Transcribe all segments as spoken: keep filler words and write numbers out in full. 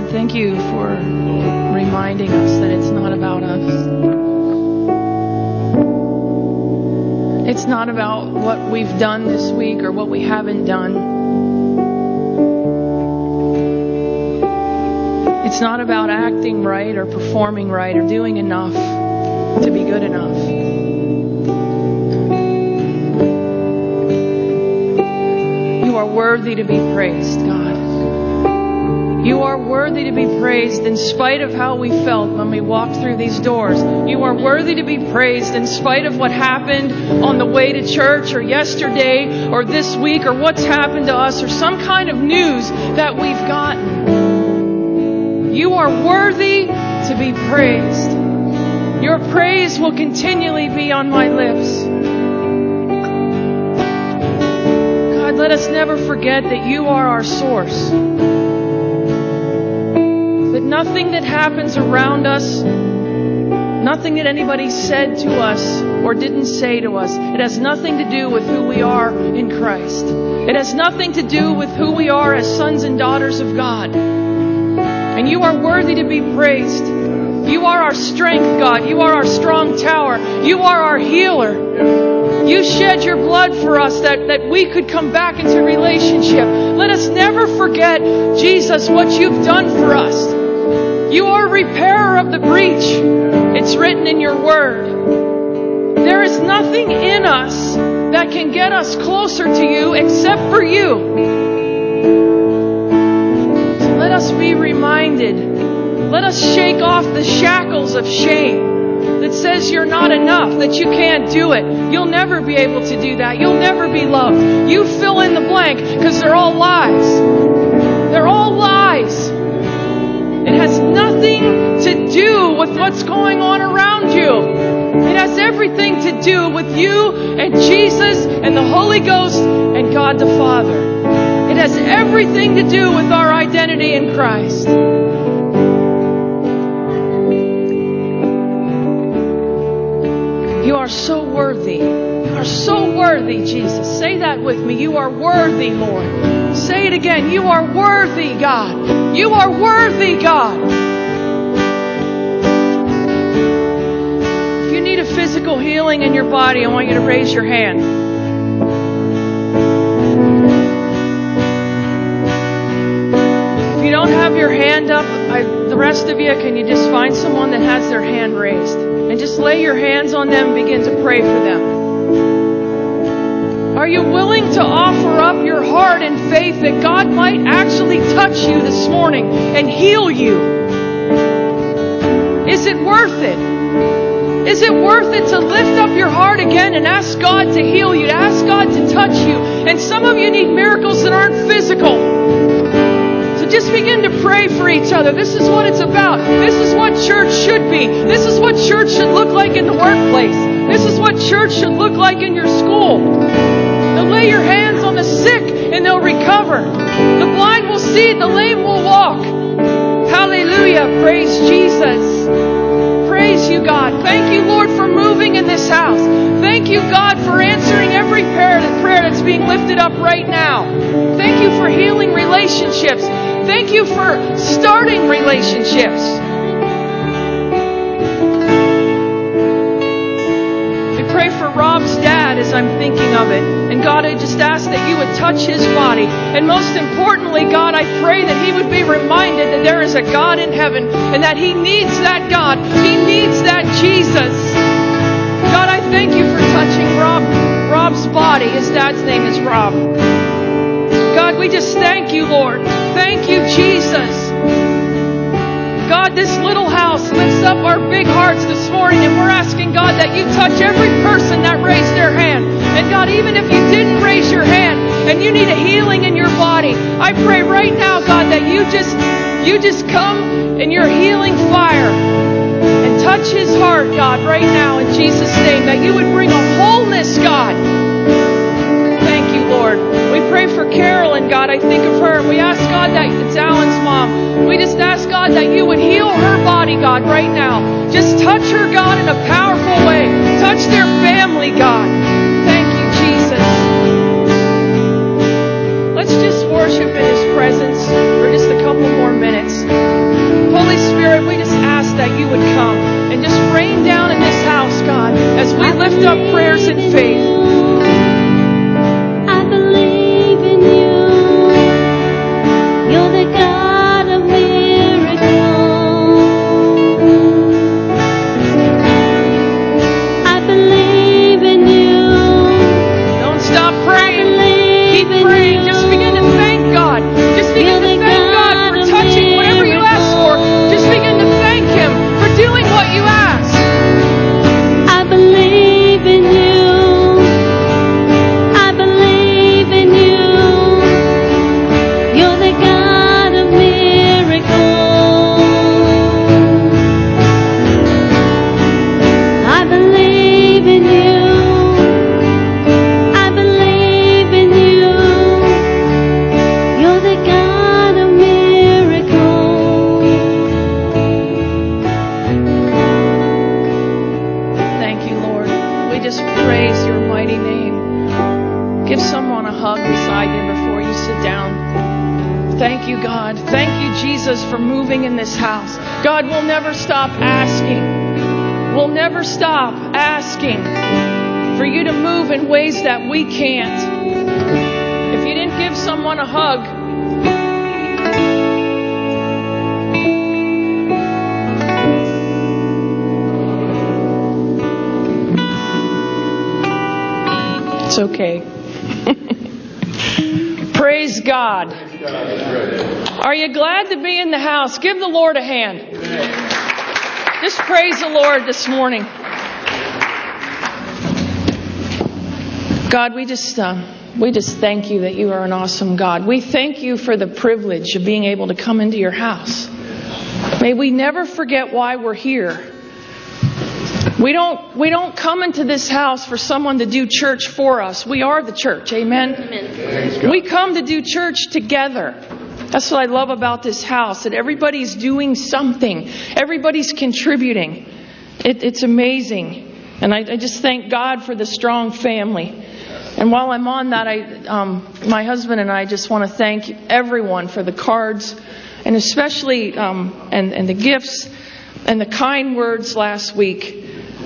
God, thank you for reminding us that it's not about us. It's not about what we've done this week or what we haven't done. It's not about acting right or performing right or doing enough to be good enough. You are worthy to be praised, God. You are worthy to be praised in spite of how we felt when we walked through these doors. You are worthy to be praised in spite of what happened on the way to church or yesterday or this week or what's happened to us or some kind of news that we've gotten. You are worthy to be praised. Your praise will continually be on my lips. God, let us never forget that you are our source. That nothing that happens around us, nothing that anybody said to us or didn't say to us, it has nothing to do with who we are in Christ. It has nothing to do with who we are as sons and daughters of God. And you are worthy to be praised. You are our strength, God. You are our strong tower. You are our healer. You shed your blood for us that, that we could come back into relationship. Let us never forget, Jesus, what you've done for us. You are repairer of the breach. It's written in your word. There is nothing in us that can get us closer to you except for you. So let us be reminded. Let us shake off the shackles of shame that says you're not enough, that you can't do it. You'll never be able to do that. You'll never be loved. You fill in the blank because they're all lies. They're all lies. It has nothing to do with what's going on around you. It has everything to do with you and Jesus and the Holy Ghost and God the Father. It has everything to do with our identity in Christ. You are so worthy. You are so worthy, Jesus. Say that with me. You are worthy, Lord. Say it again. You are worthy, God. You are worthy, God. If you need a physical healing in your body, I want you to raise your hand. If you don't have your hand up, I, the rest of you, can you just find someone that has their hand raised? And just lay your hands on them and begin to pray for them. Are you willing to offer up your heart in faith that God might actually touch you this morning and heal you? Is it worth it? Is it worth it to lift up your heart again and ask God to heal you, to ask God to touch you? And some of you need miracles that aren't physical. So just begin to pray for each other. This is what it's about. This is what church should be. This is what church should look like in the workplace. This is what church should look like in your school. They'll lay your hands on the sick and they'll recover. The blind will see, the lame will walk. Hallelujah. Praise Jesus. Praise you, God. Thank you, Lord, for moving in this house. Thank you, God, for answering every prayer, the prayer that's being lifted up right now. Thank you for healing relationships. Thank you for starting relationships. We pray for Rob's dad as I'm thinking of it. And God, I just ask that you would touch his body. And most importantly, God, I pray that he would be reminded that there is a God in heaven and that he needs that God. He needs that Jesus. God, I thank you for touching Rob, Rob's body. His dad's name is Rob. God, we just thank you, Lord. Thank you, Jesus. God, this little house lifts up our big hearts this morning, and we're asking, God, that you touch every person that raised their hand. And God, even if you didn't raise your hand and you need a healing in your body, I pray right now, God, that you just you just come in your healing fire and touch his heart, God, right now in Jesus' name, that you would bring a wholeness, God. Thank you, Lord. We pray for Carolyn, God. I think of her. We ask, God, that it's Alan's mom. We just ask, God, that you would heal her body, God, right now. Just touch her, God, in a powerful way. Touch their family, God. Thank you, Jesus. Let's just worship in his presence for just a couple more minutes. Thank you, God. Thank you, Jesus, for moving in this house. God, we'll never stop asking. We'll never stop asking for you to move in ways that we can't. If you didn't give someone a hug, it's okay. Praise God. Are you glad to be in the house? Give the Lord a hand. Just praise the Lord this morning. God, we just uh, we just thank you that you are an awesome God. We thank you for the privilege of being able to come into your house. May we never forget why we're here. We don't we don't come into this house for someone to do church for us. We are the church. Amen. Amen. We come to do church together. That's what I love about this house, that everybody's doing something. Everybody's contributing. It, it's amazing. And I, I just thank God for the strong family. And while I'm on that, I, um, my husband and I just want to thank everyone for the cards, and especially um, and, and the gifts and the kind words last week.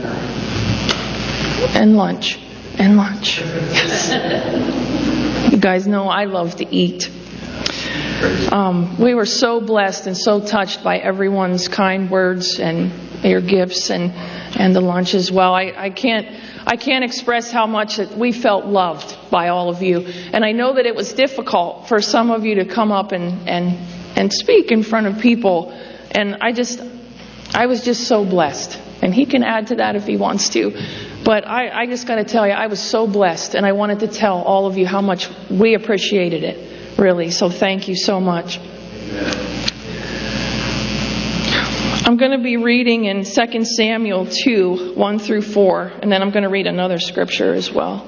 And lunch. And lunch. Yes. You guys know I love to eat. Um, we were so blessed and so touched by everyone's kind words and your gifts and, and the lunch as well. I, I can't I can't express how much that we felt loved by all of you. And I know that it was difficult for some of you to come up and, and, and speak in front of people. And I just I was just so blessed. And he can add to that if he wants to. But I, I just got to tell you, I was so blessed. And I wanted to tell all of you how much we appreciated it, really. So thank you so much. I'm going to be reading in Second Samuel two, one through four. And then I'm going to read another scripture as well.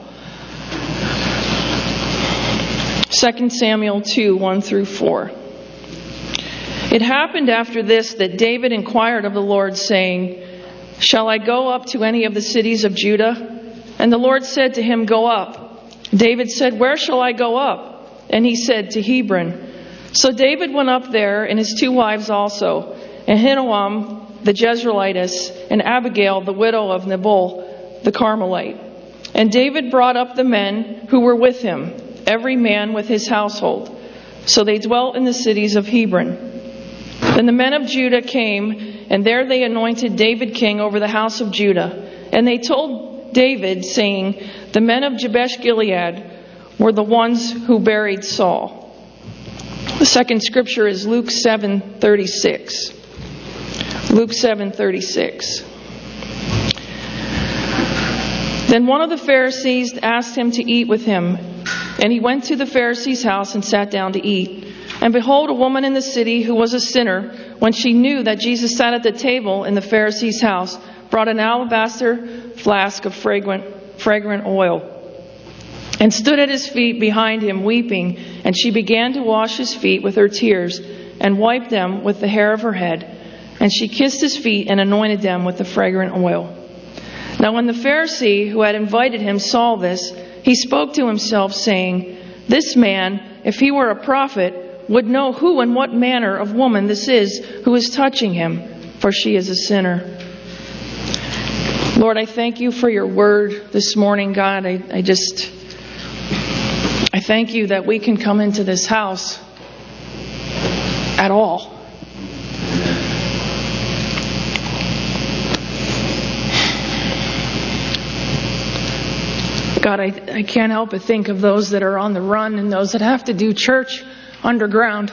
Second Samuel two, one through four. It happened after this that David inquired of the Lord, saying, "Shall I go up to any of the cities of Judah?" And the Lord said to him, "Go up." David said, "Where shall I go up?" And he said, "To Hebron." So David went up there, and his two wives also, and Ahinoam the Jezreelitess, and Abigail the widow of Nabal the Carmelite. And David brought up the men who were with him, every man with his household. So they dwelt in the cities of Hebron. Then the men of Judah came, and there they anointed David king over the house of Judah. And they told David, saying, "The men of Jabesh Gilead were the ones who buried Saul." The second scripture is Luke seven thirty-six. Luke seven thirty-six. Then one of the Pharisees asked him to eat with him, and he went to the Pharisee's house and sat down to eat. And behold, a woman in the city who was a sinner, when she knew that Jesus sat at the table in the Pharisee's house, brought an alabaster flask of fragrant, fragrant oil, and stood at his feet behind him, weeping. And she began to wash his feet with her tears, and wiped them with the hair of her head. And she kissed his feet and anointed them with the fragrant oil. Now when the Pharisee who had invited him saw this, he spoke to himself, saying, "This man, if he were a prophet, would know who and what manner of woman this is who is touching him, for she is a sinner." Lord, I thank you for your word this morning, God. I, I just, I thank you that we can come into this house at all. God, I, I can't help but think of those that are on the run and those that have to do church underground,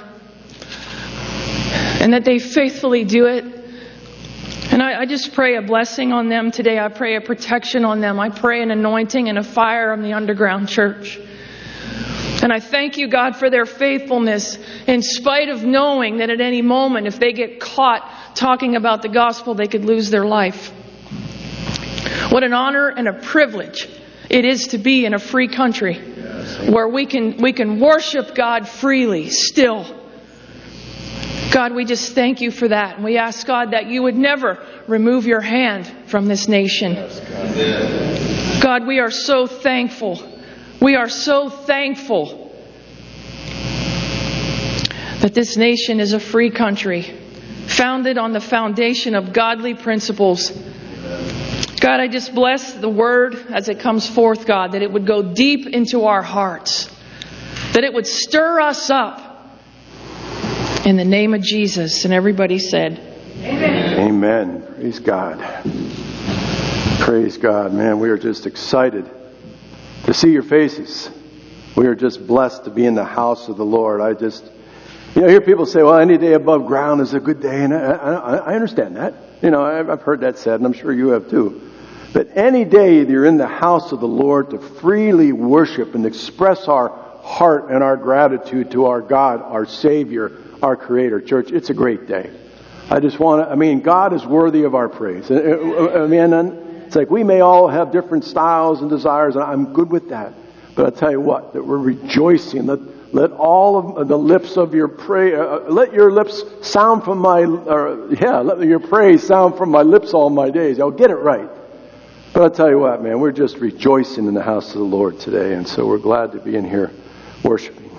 and that they faithfully do it. And I, I just pray a blessing on them today. I pray a protection on them. I pray an anointing and a fire on the underground church. And I thank you, God, for their faithfulness, in spite of knowing that at any moment, if they get caught talking about the gospel, they could lose their life. What an honor and a privilege it is to be in a free country where we can we can worship God freely still. God, we just thank you for that. And we ask, God, that you would never remove your hand from this nation. God, we are so thankful. We are so thankful that this nation is a free country, founded on the foundation of godly principles. God, I just bless the word as it comes forth, God, that it would go deep into our hearts, that it would stir us up in the name of Jesus. And everybody said, Amen. Amen. Praise God. Praise God. Man, we are just excited to see your faces. We are just blessed to be in the house of the Lord. I just, you know, I hear people say, well, any day above ground is a good day. And I, I, I understand that. You know, I've heard that said, and I'm sure you have too. But any day you're in the house of the Lord to freely worship and express our heart and our gratitude to our God, our Savior, our Creator. Church, it's a great day. I just want to, I mean, God is worthy of our praise. I mean, it's like we may all have different styles and desires, and I'm good with that. But I'll tell you what, that we're rejoicing. Let, let all of the lips of your praise, uh, let your lips sound from my, or, yeah, let your praise sound from my lips all my days. I'll get it right. But I'll tell you what, man, we're just rejoicing in the house of the Lord today. And so we're glad to be in here worshiping.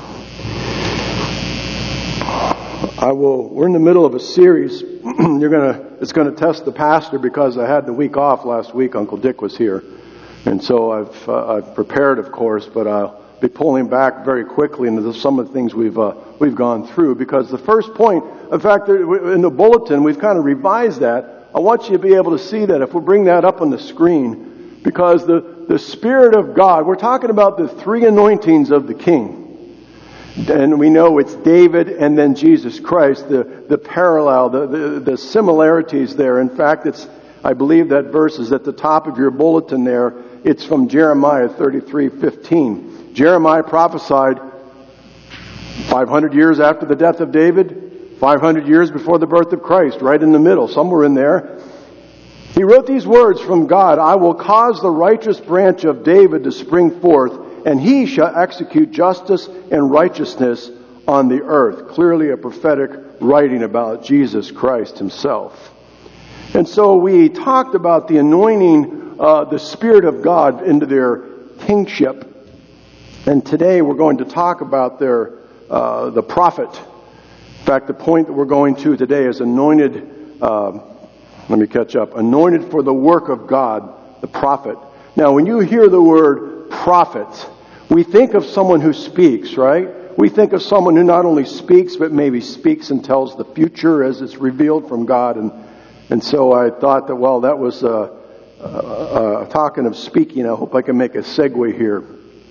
I will, we're in the middle of a series. You're gonna, it's gonna test the pastor because I had the week off last week. Uncle Dick was here. And so I've, uh, I've prepared, of course, but I'll be pulling back very quickly into some of the things we've, uh, we've gone through. Because the first point, in fact, in the bulletin, we've kind of revised that. I want you to be able to see that if we bring that up on the screen. Because the, the Spirit of God, we're talking about the three anointings of the King. And we know it's David and then Jesus Christ, the, the parallel, the, the, the similarities there. In fact, it's, I believe that verse is at the top of your bulletin there. It's from Jeremiah thirty-three fifteen. Jeremiah prophesied five hundred years after the death of David, five hundred years before the birth of Christ, right in the middle, somewhere in there. He wrote these words from God, I will cause the righteous branch of David to spring forth, and he shall execute justice and righteousness on the earth. Clearly a prophetic writing about Jesus Christ himself. And so we talked about the anointing uh, the Spirit of God into their kingship. And today we're going to talk about their uh, the prophet. In fact, the point that we're going to today is anointed, uh, let me catch up, anointed for the work of God, the prophet. Now, when you hear the word prophet, we think of someone who speaks, right? We think of someone who not only speaks, but maybe speaks and tells the future as it's revealed from God. And and so I thought that, well, that was uh, uh, uh, talking of speaking. I hope I can make a segue here.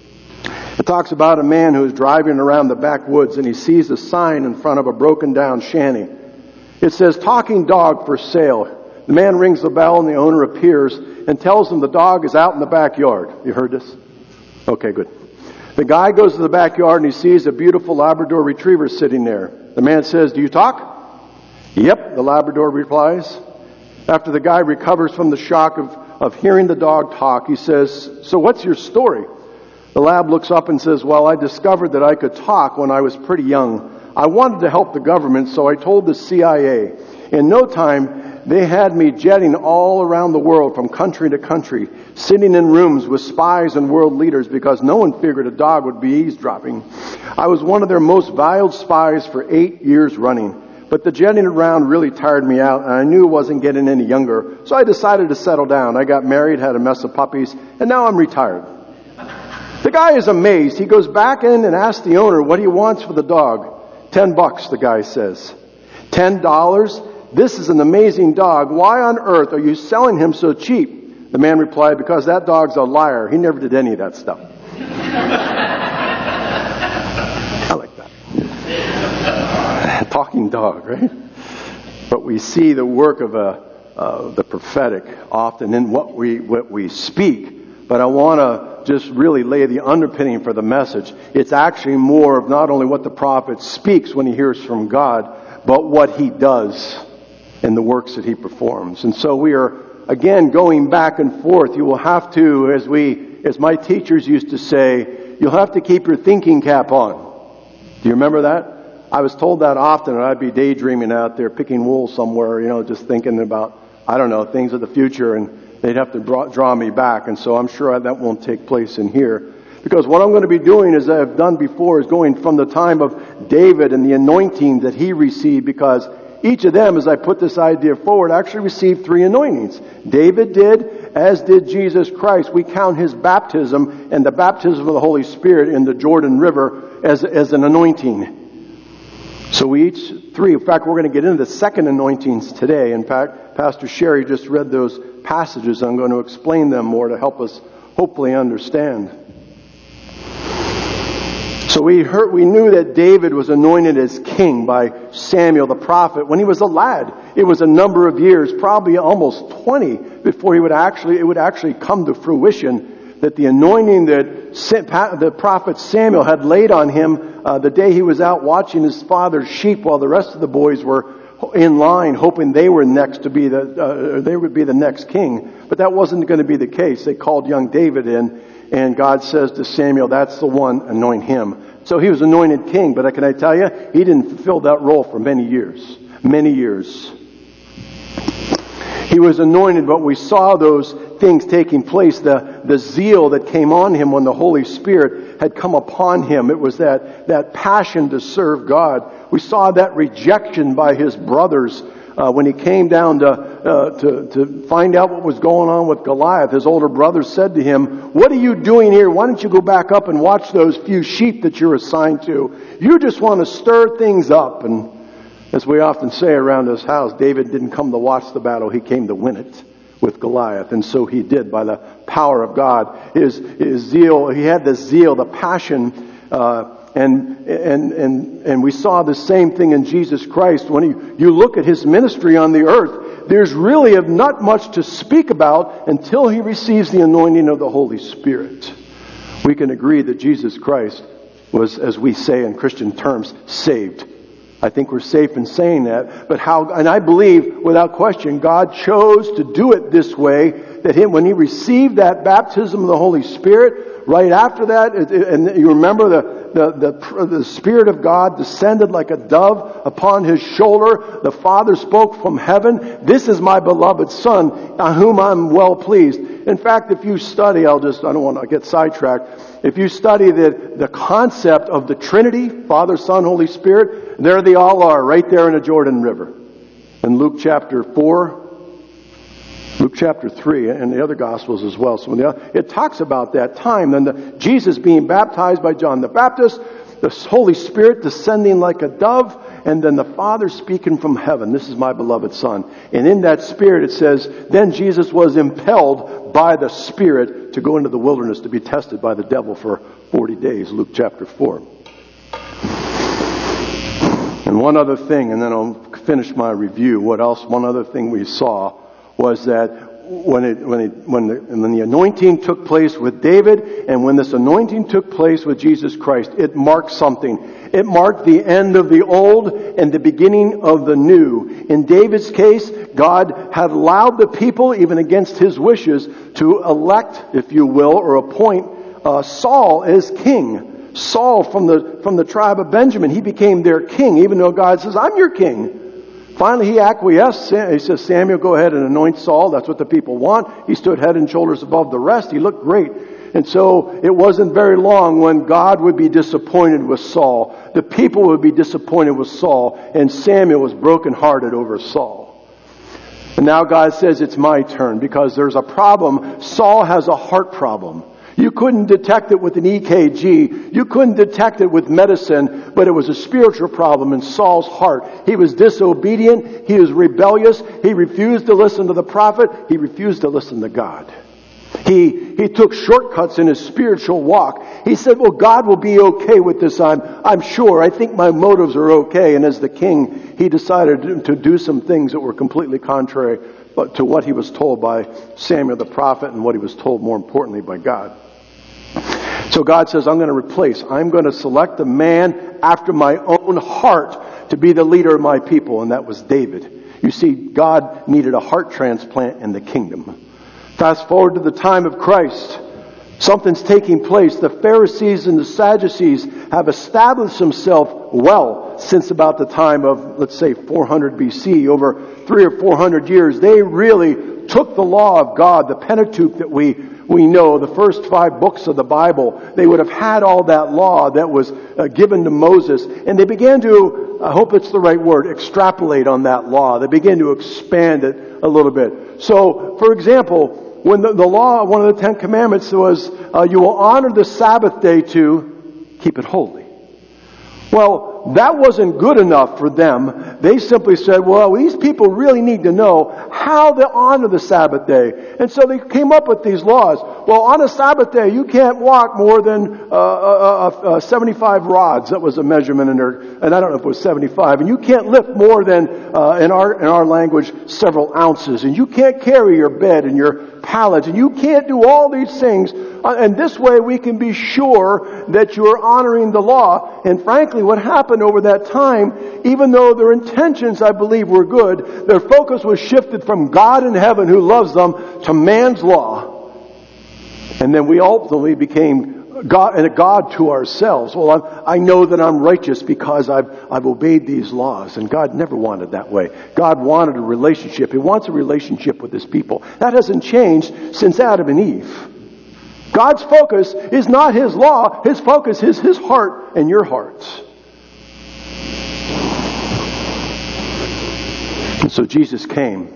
It talks about a man who is driving around the backwoods and he sees a sign in front of a broken down shanty. It says, talking dog for sale. The man rings the bell and the owner appears and tells him the dog is out in the backyard. You heard this? Okay, good. The guy goes to the backyard and he sees a beautiful Labrador retriever sitting there. The man says, do you talk? Yep, the Labrador replies. After the guy recovers from the shock of, of hearing the dog talk, he says, so what's your story? The lab looks up and says, well, I discovered that I could talk when I was pretty young. I wanted to help the government, so I told the C I A. In no time, they had me jetting all around the world from country to country, sitting in rooms with spies and world leaders because no one figured a dog would be eavesdropping. I was one of their most valued spies for eight years running. But the jetting around really tired me out, and I knew I wasn't getting any younger, so I decided to settle down. I got married, had a mess of puppies, and now I'm retired. The guy is amazed. He goes back in and asks the owner what he wants for the dog. Ten bucks, the guy says. Ten dollars? This is an amazing dog. Why on earth are you selling him so cheap? The man replied, because that dog's a liar. He never did any of that stuff. I like that. Talking dog, right? But we see the work of a, uh, the prophetic often in what we what we speak. But I want to just really lay the underpinning for the message. It's actually more of not only what the prophet speaks when he hears from God, but what he does in the works that he performs. And so we are, again, going back and forth. You will have to, as we, as my teachers used to say, you'll have to keep your thinking cap on. Do you remember that? I was told that often, and I'd be daydreaming out there, picking wool somewhere, you know, just thinking about, I don't know, things of the future, and they'd have to draw, draw me back. And so I'm sure that won't take place in here. Because what I'm going to be doing, as I've done before, is going from the time of David and the anointing that he received, because each of them, as I put this idea forward, actually received three anointings. David did, as did Jesus Christ. We count his baptism and the baptism of the Holy Spirit in the Jordan River as, as an anointing. So we each three, in fact, we're going to get into the second anointings today. In fact, Pastor Sherry just read those passages. I'm going to explain them more to help us hopefully understand. So we heard, we knew that David was anointed as king by Samuel the prophet when he was a lad. It was a number of years, probably almost twenty, before he would actually, it would actually come to fruition that the anointing that the prophet Samuel had laid on him uh, the day he was out watching his father's sheep while the rest of the boys were in line, hoping they were next to be the, uh, they would be the next king. But that wasn't going to be the case. They called young David in, and God says to Samuel, "That's the one, anoint him." So he was anointed king, but can I tell you, he didn't fulfill that role for many years. Many years. He was anointed, but we saw those things taking place. The, the zeal that came on him when the Holy Spirit had come upon him. It was that, that passion to serve God. We saw that rejection by his brothers uh, when he came down to, uh, to, to find out what was going on with Goliath. His older brother said to him, "What are you doing here? Why don't you go back up and watch those few sheep that you're assigned to? You just want to stir things up." And as we often say around this house, David didn't come to watch the battle. He came to win it with Goliath. And so he did by the power of God. His, his zeal, he had the zeal, the passion, uh, and, and, and, and we saw the same thing in Jesus Christ. When you, you look at his ministry on the earth, there's really not much to speak about until he receives the anointing of the Holy Spirit. We can agree that Jesus Christ was, as we say in Christian terms, saved. I think we're safe in saying that. But how, and I believe, without question, God chose to do it this way, that him, when he received that baptism of the Holy Spirit, right after that, and you remember the, the, the, the Spirit of God descended like a dove upon his shoulder. The Father spoke from heaven, "This is my beloved Son, on whom I'm well pleased." In fact, if you study, I'll just, I don't want to get sidetracked. If you study the, the concept of the Trinity, Father, Son, Holy Spirit, there they all are, right there in the Jordan River. In Luke chapter four, Luke chapter three, and the other Gospels as well. So when the, it talks about that time, then the, Jesus being baptized by John the Baptist, the Holy Spirit descending like a dove, and then the Father speaking from heaven, "This is my beloved Son." And in that Spirit it says, then Jesus was impelled by the Spirit to go into the wilderness to be tested by the devil for forty days, Luke chapter four. And one other thing, and then I'll finish my review. What else? One other thing we saw was that when it, when it, when the, when the anointing took place with David, and when this anointing took place with Jesus Christ, it marked something. It marked the end of the old and the beginning of the new. In David's case, God had allowed the people, even against his wishes, to elect, if you will, or appoint uh, Saul as king. Saul from the from the tribe of Benjamin, he became their king, even though God says, "I'm your king." Finally, he acquiesced. He says, "Samuel, go ahead and anoint Saul." That's what the people want. He stood head and shoulders above the rest. He looked great. And so it wasn't very long when God would be disappointed with Saul. The people would be disappointed with Saul. And Samuel was brokenhearted over Saul. And now God says, "It's my turn," because there's a problem. Saul has a heart problem. You couldn't detect it with an E K G. You couldn't detect it with medicine, but it was a spiritual problem in Saul's heart. He was disobedient. He was rebellious. He refused to listen to the prophet. He refused to listen to God. He, he took shortcuts in his spiritual walk. He said, "Well, God will be okay with this. I'm, I'm sure. I think my motives are okay." And as the king, he decided to do some things that were completely contrary to what he was told by Samuel the prophet and what he was told, more importantly, by God. So God says, "I'm going to replace. I'm going to select a man after my own heart to be the leader of my people." And that was David. You see, God needed a heart transplant in the kingdom. Fast forward to the time of Christ. Something's taking place. The Pharisees and the Sadducees have established themselves well since about the time of, let's say, four hundred B C. Over three or four hundred years, they really took the law of God, the Pentateuch that we, we know, the first five books of the Bible. They would have had all that law that was uh, given to Moses. And they began to, I hope it's the right word, extrapolate on that law. They began to expand it a little bit. So, for example, when the, the law, one of the Ten Commandments was, uh, you will honor the Sabbath day to keep it holy. Well, that wasn't good enough for them. They simply said, well, these people really need to know how to honor the Sabbath day. And so they came up with these laws. Well, on a Sabbath day, you can't walk more than uh, uh, uh, seventy-five rods. That was a measurement in there. And I don't know if it was seventy-five. And you can't lift more than, uh, in our in our language, several ounces. And you can't carry your bed and your pallet. And you can't do all these things. Uh, and this way we can be sure that you're honoring the law. And frankly, what happened over that time, even though their intentions, I believe, were good, their focus was shifted from God in heaven who loves them to man's law. And then we ultimately became God and a God to ourselves. Well, I'm, I know that I'm righteous because I've, I've obeyed these laws. And God never wanted that way. God wanted a relationship. He wants a relationship with His people. That hasn't changed since Adam and Eve. God's focus is not His law. His focus is His heart and your hearts. And so Jesus came.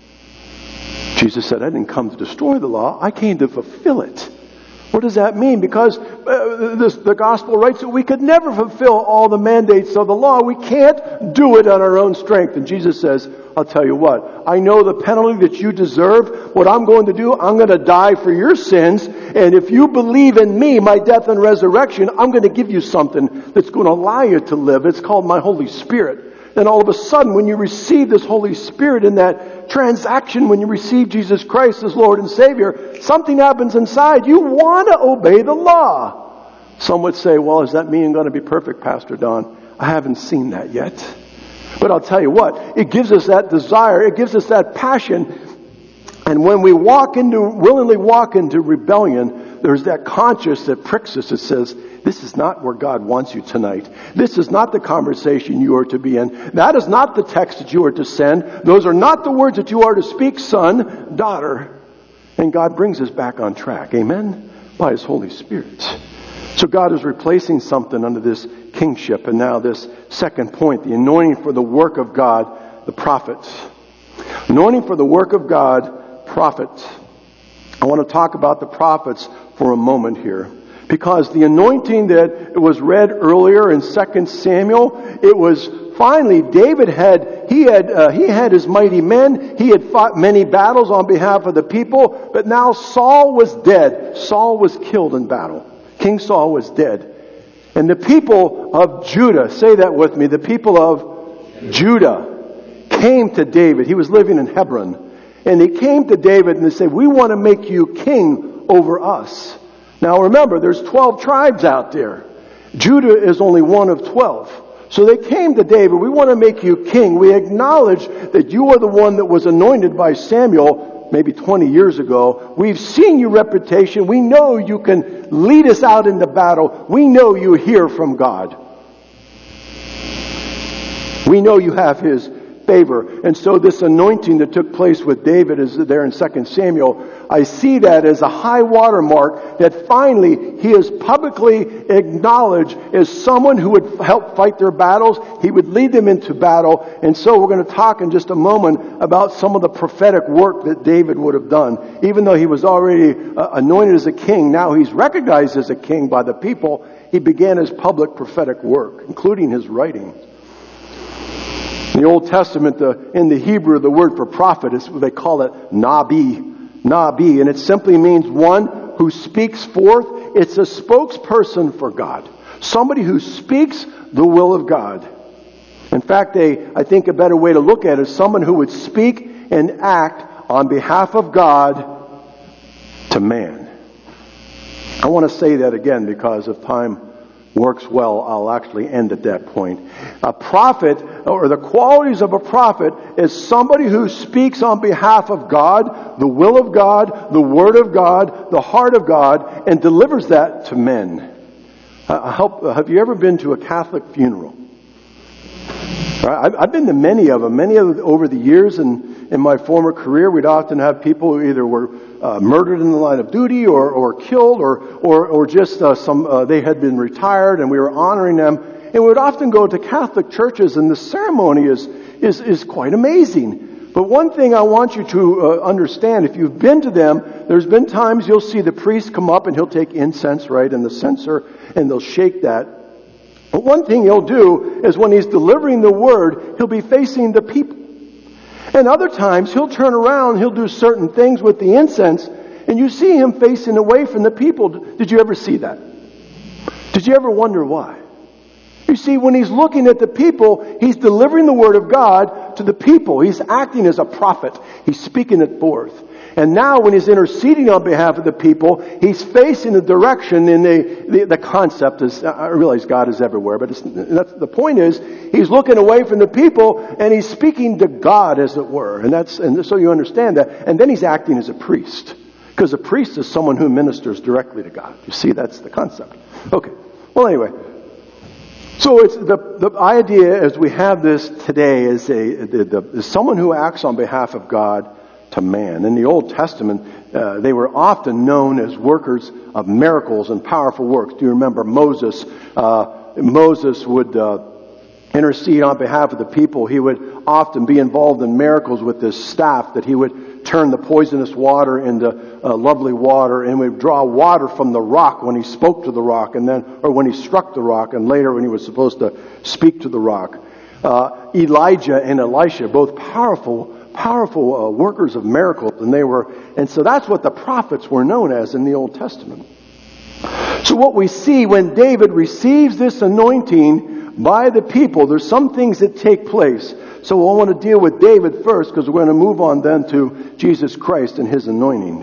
Jesus said, I didn't come to destroy the law. I came to fulfill it. What does that mean? Because uh, this, the gospel writes that we could never fulfill all the mandates of the law. We can't do it on our own strength. And Jesus says, I'll tell you what, I know the penalty that you deserve. What I'm going to do, I'm going to die for your sins. And if you believe in me, my death and resurrection, I'm going to give you something that's going to allow you to live. It's called my Holy Spirit. And all of a sudden, when you receive this Holy Spirit in that transaction, when you receive Jesus Christ as Lord and Savior, something happens inside. You want to obey the law. Some would say, well, does that mean I'm going to be perfect, Pastor Don? I haven't seen that yet. But I'll tell you what, it gives us that desire, it gives us that passion. And when we walk into, willingly walk into rebellion, there's that conscience that pricks us that says, this is not where God wants you tonight. This is not the conversation you are to be in. That is not the text that you are to send. Those are not the words that you are to speak, son, daughter. And God brings us back on track. Amen? By His Holy Spirit. So God is replacing something under this kingship. And now this second point, the anointing for the work of God, the prophets. Anointing for the work of God, prophets. I want to talk about the prophets for a moment here. Because the anointing that was read earlier in Second Samuel, it was finally David had he had uh, he had his mighty men. He had fought many battles on behalf of the people, but now Saul was dead. Saul was killed in battle. King Saul was dead. And the people of Judah, say that with me, the people of Judah came to David. He was living in Hebron. And they came to David and they said, we want to make you king over us. Now remember, there's twelve tribes out there. Judah is only one of twelve. So they came to David, we want to make you king. We acknowledge that you are the one that was anointed by Samuel maybe twenty years ago. We've seen your reputation. We know you can lead us out into battle. We know you hear from God. We know you have His favor. And so this anointing that took place with David is there in Second Samuel. I see that as a high watermark that finally he is publicly acknowledged as someone who would help fight their battles. He would lead them into battle. And so we're going to talk in just a moment about some of the prophetic work that David would have done. Even though he was already uh, anointed as a king, now he's recognized as a king by the people. He began his public prophetic work, including his writing. In the Old Testament, the, in the Hebrew, the word for prophet is what they call it nabi. Nabi. And it simply means one who speaks forth. It's a spokesperson for God. Somebody who speaks the will of God. In fact, a, I think a better way to look at it is someone who would speak and act on behalf of God to man. I want to say that again because if time works well, I'll actually end at that point. A prophet, or the qualities of a prophet, is somebody who speaks on behalf of God, the will of God, the word of God, the heart of God, and delivers that to men. Uh, help, have you ever been to a Catholic funeral? I've been to many of them, many of them over the years, and in my former career, we'd often have people who either were uh, murdered in the line of duty or, or killed or, or, or just uh, some, uh, they had been retired and we were honoring them. And we would often go to Catholic churches and the ceremony is, is, is quite amazing. But one thing I want you to uh, understand, if you've been to them, there's been times you'll see the priest come up and he'll take incense, right, and the censer, and they'll shake that. But one thing he'll do is when he's delivering the word, he'll be facing the people. And other times he'll turn around, he'll do certain things with the incense, and you see him facing away from the people. Did you ever see that? Did you ever wonder why? You see, when he's looking at the people, he's delivering the word of God to the people. He's acting as a prophet. He's speaking it forth. And now when he's interceding on behalf of the people, he's facing the direction in the, the, the concept is, I realize God is everywhere, but it's, that's, the point is, he's looking away from the people and he's speaking to God, as it were. And that's, and so you understand that. And then he's acting as a priest. Because a priest is someone who ministers directly to God. You see, that's the concept. Okay. Well, anyway. So it's the, the idea as we have this today is a, the, the, is someone who acts on behalf of God to man. In the Old Testament, uh, they were often known as workers of miracles and powerful works. Do you remember Moses? Uh, Moses would uh, intercede on behalf of the people. He would often be involved in miracles with this staff that he would turn the poisonous water into uh, lovely water, and would draw water from the rock when he spoke to the rock, and then, or when he struck the rock, and later when he was supposed to speak to the rock. Uh, Elijah and Elisha, both powerful powerful uh, workers of miracles, and they were, and so that's what the prophets were known as in the Old Testament. So what we see when David receives this anointing by the people, there's some things that take place. So I want to deal with David first, because we're going to move on then to Jesus Christ and his anointing.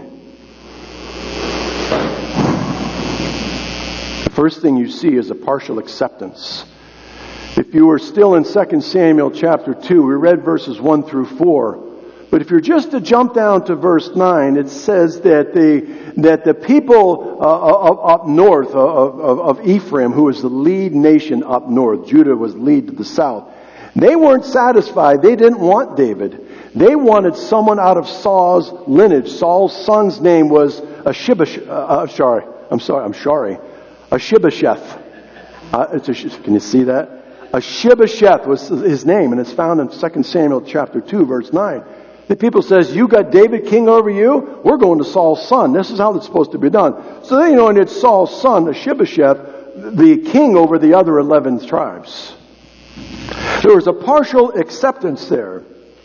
The first thing you see is a partial acceptance. If you were still in Second Samuel chapter two, we read verses one through four. But if you're just to jump down to verse nine, it says that the that the people uh, up north of, of, of Ephraim, who was the lead nation up north, Judah was lead to the south, they weren't satisfied. They didn't want David. They wanted someone out of Saul's lineage. Saul's son's name was Ashibosh. Uh, uh, sorry, I'm sorry, I'm sorry, Ashibasheth. Uh, it's a, can you see that? Ashibasheth was his name, and it's found in Second Samuel chapter two, verse nine. The people says, you got David king over you? We're going to Saul's son. This is how it's supposed to be done. So they anointed Saul's son, Ashibasheth, the king over the other eleven tribes. There was a partial acceptance there.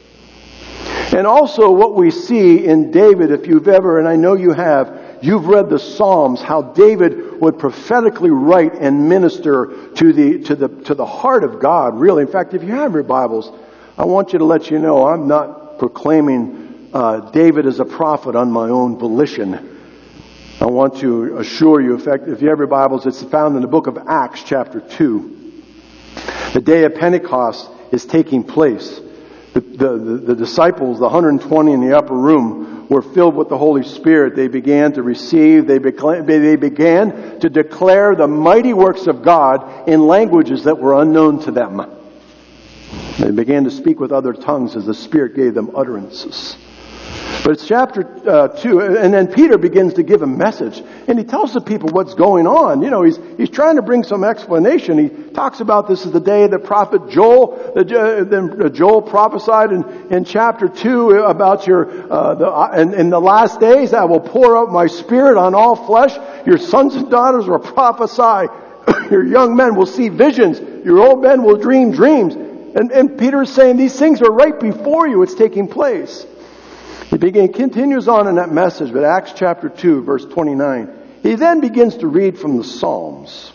And also what we see in David, if you've ever, and I know you have, you've read the Psalms, how David would prophetically write and minister to the to the to the heart of God, really. In fact, if you have your Bibles, I want you to let you know I'm not proclaiming uh, David as a prophet on my own volition. I want to assure you, in fact, if you have your Bibles, it's found in the book of Acts chapter two. The day of Pentecost is taking place. The, the, the, the disciples, the one hundred twenty in the upper room, were filled with the Holy Spirit. They began to receive, they, beca- they began to declare the mighty works of God in languages that were unknown to them. They began to speak with other tongues as the Spirit gave them utterances. But it's chapter uh, two, and then Peter begins to give a message, and he tells the people what's going on. You know, he's he's trying to bring some explanation. He talks about this is the day the prophet Joel, the, then Joel prophesied in, in chapter two about your uh, the and in the last days I will pour out my Spirit on all flesh. Your sons and daughters will prophesy. Your young men will see visions. Your old men will dream dreams. And, and Peter is saying these things are right before you. It's taking place. He begin, continues on in that message, but Acts chapter two, verse twenty-nine. He then begins to read from the Psalms.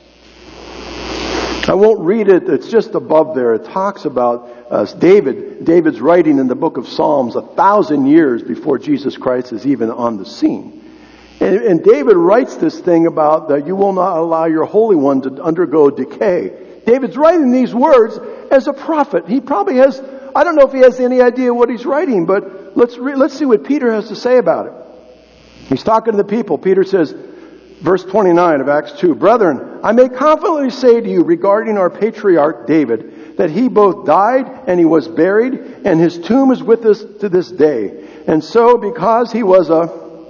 I won't read it. It's just above there. It talks about uh, David. David's writing in the book of Psalms a thousand years before Jesus Christ is even on the scene. And, and David writes this thing about that you will not allow your Holy One to undergo decay. David's writing these words as a prophet. He probably has, I don't know if he has any idea what he's writing, but let's re, let's see what Peter has to say about it. He's talking to the people. Peter says, verse twenty-nine of Acts two, Brethren, I may confidently say to you regarding our patriarch David, that he both died and he was buried, and his tomb is with us to this day. And so because he was a...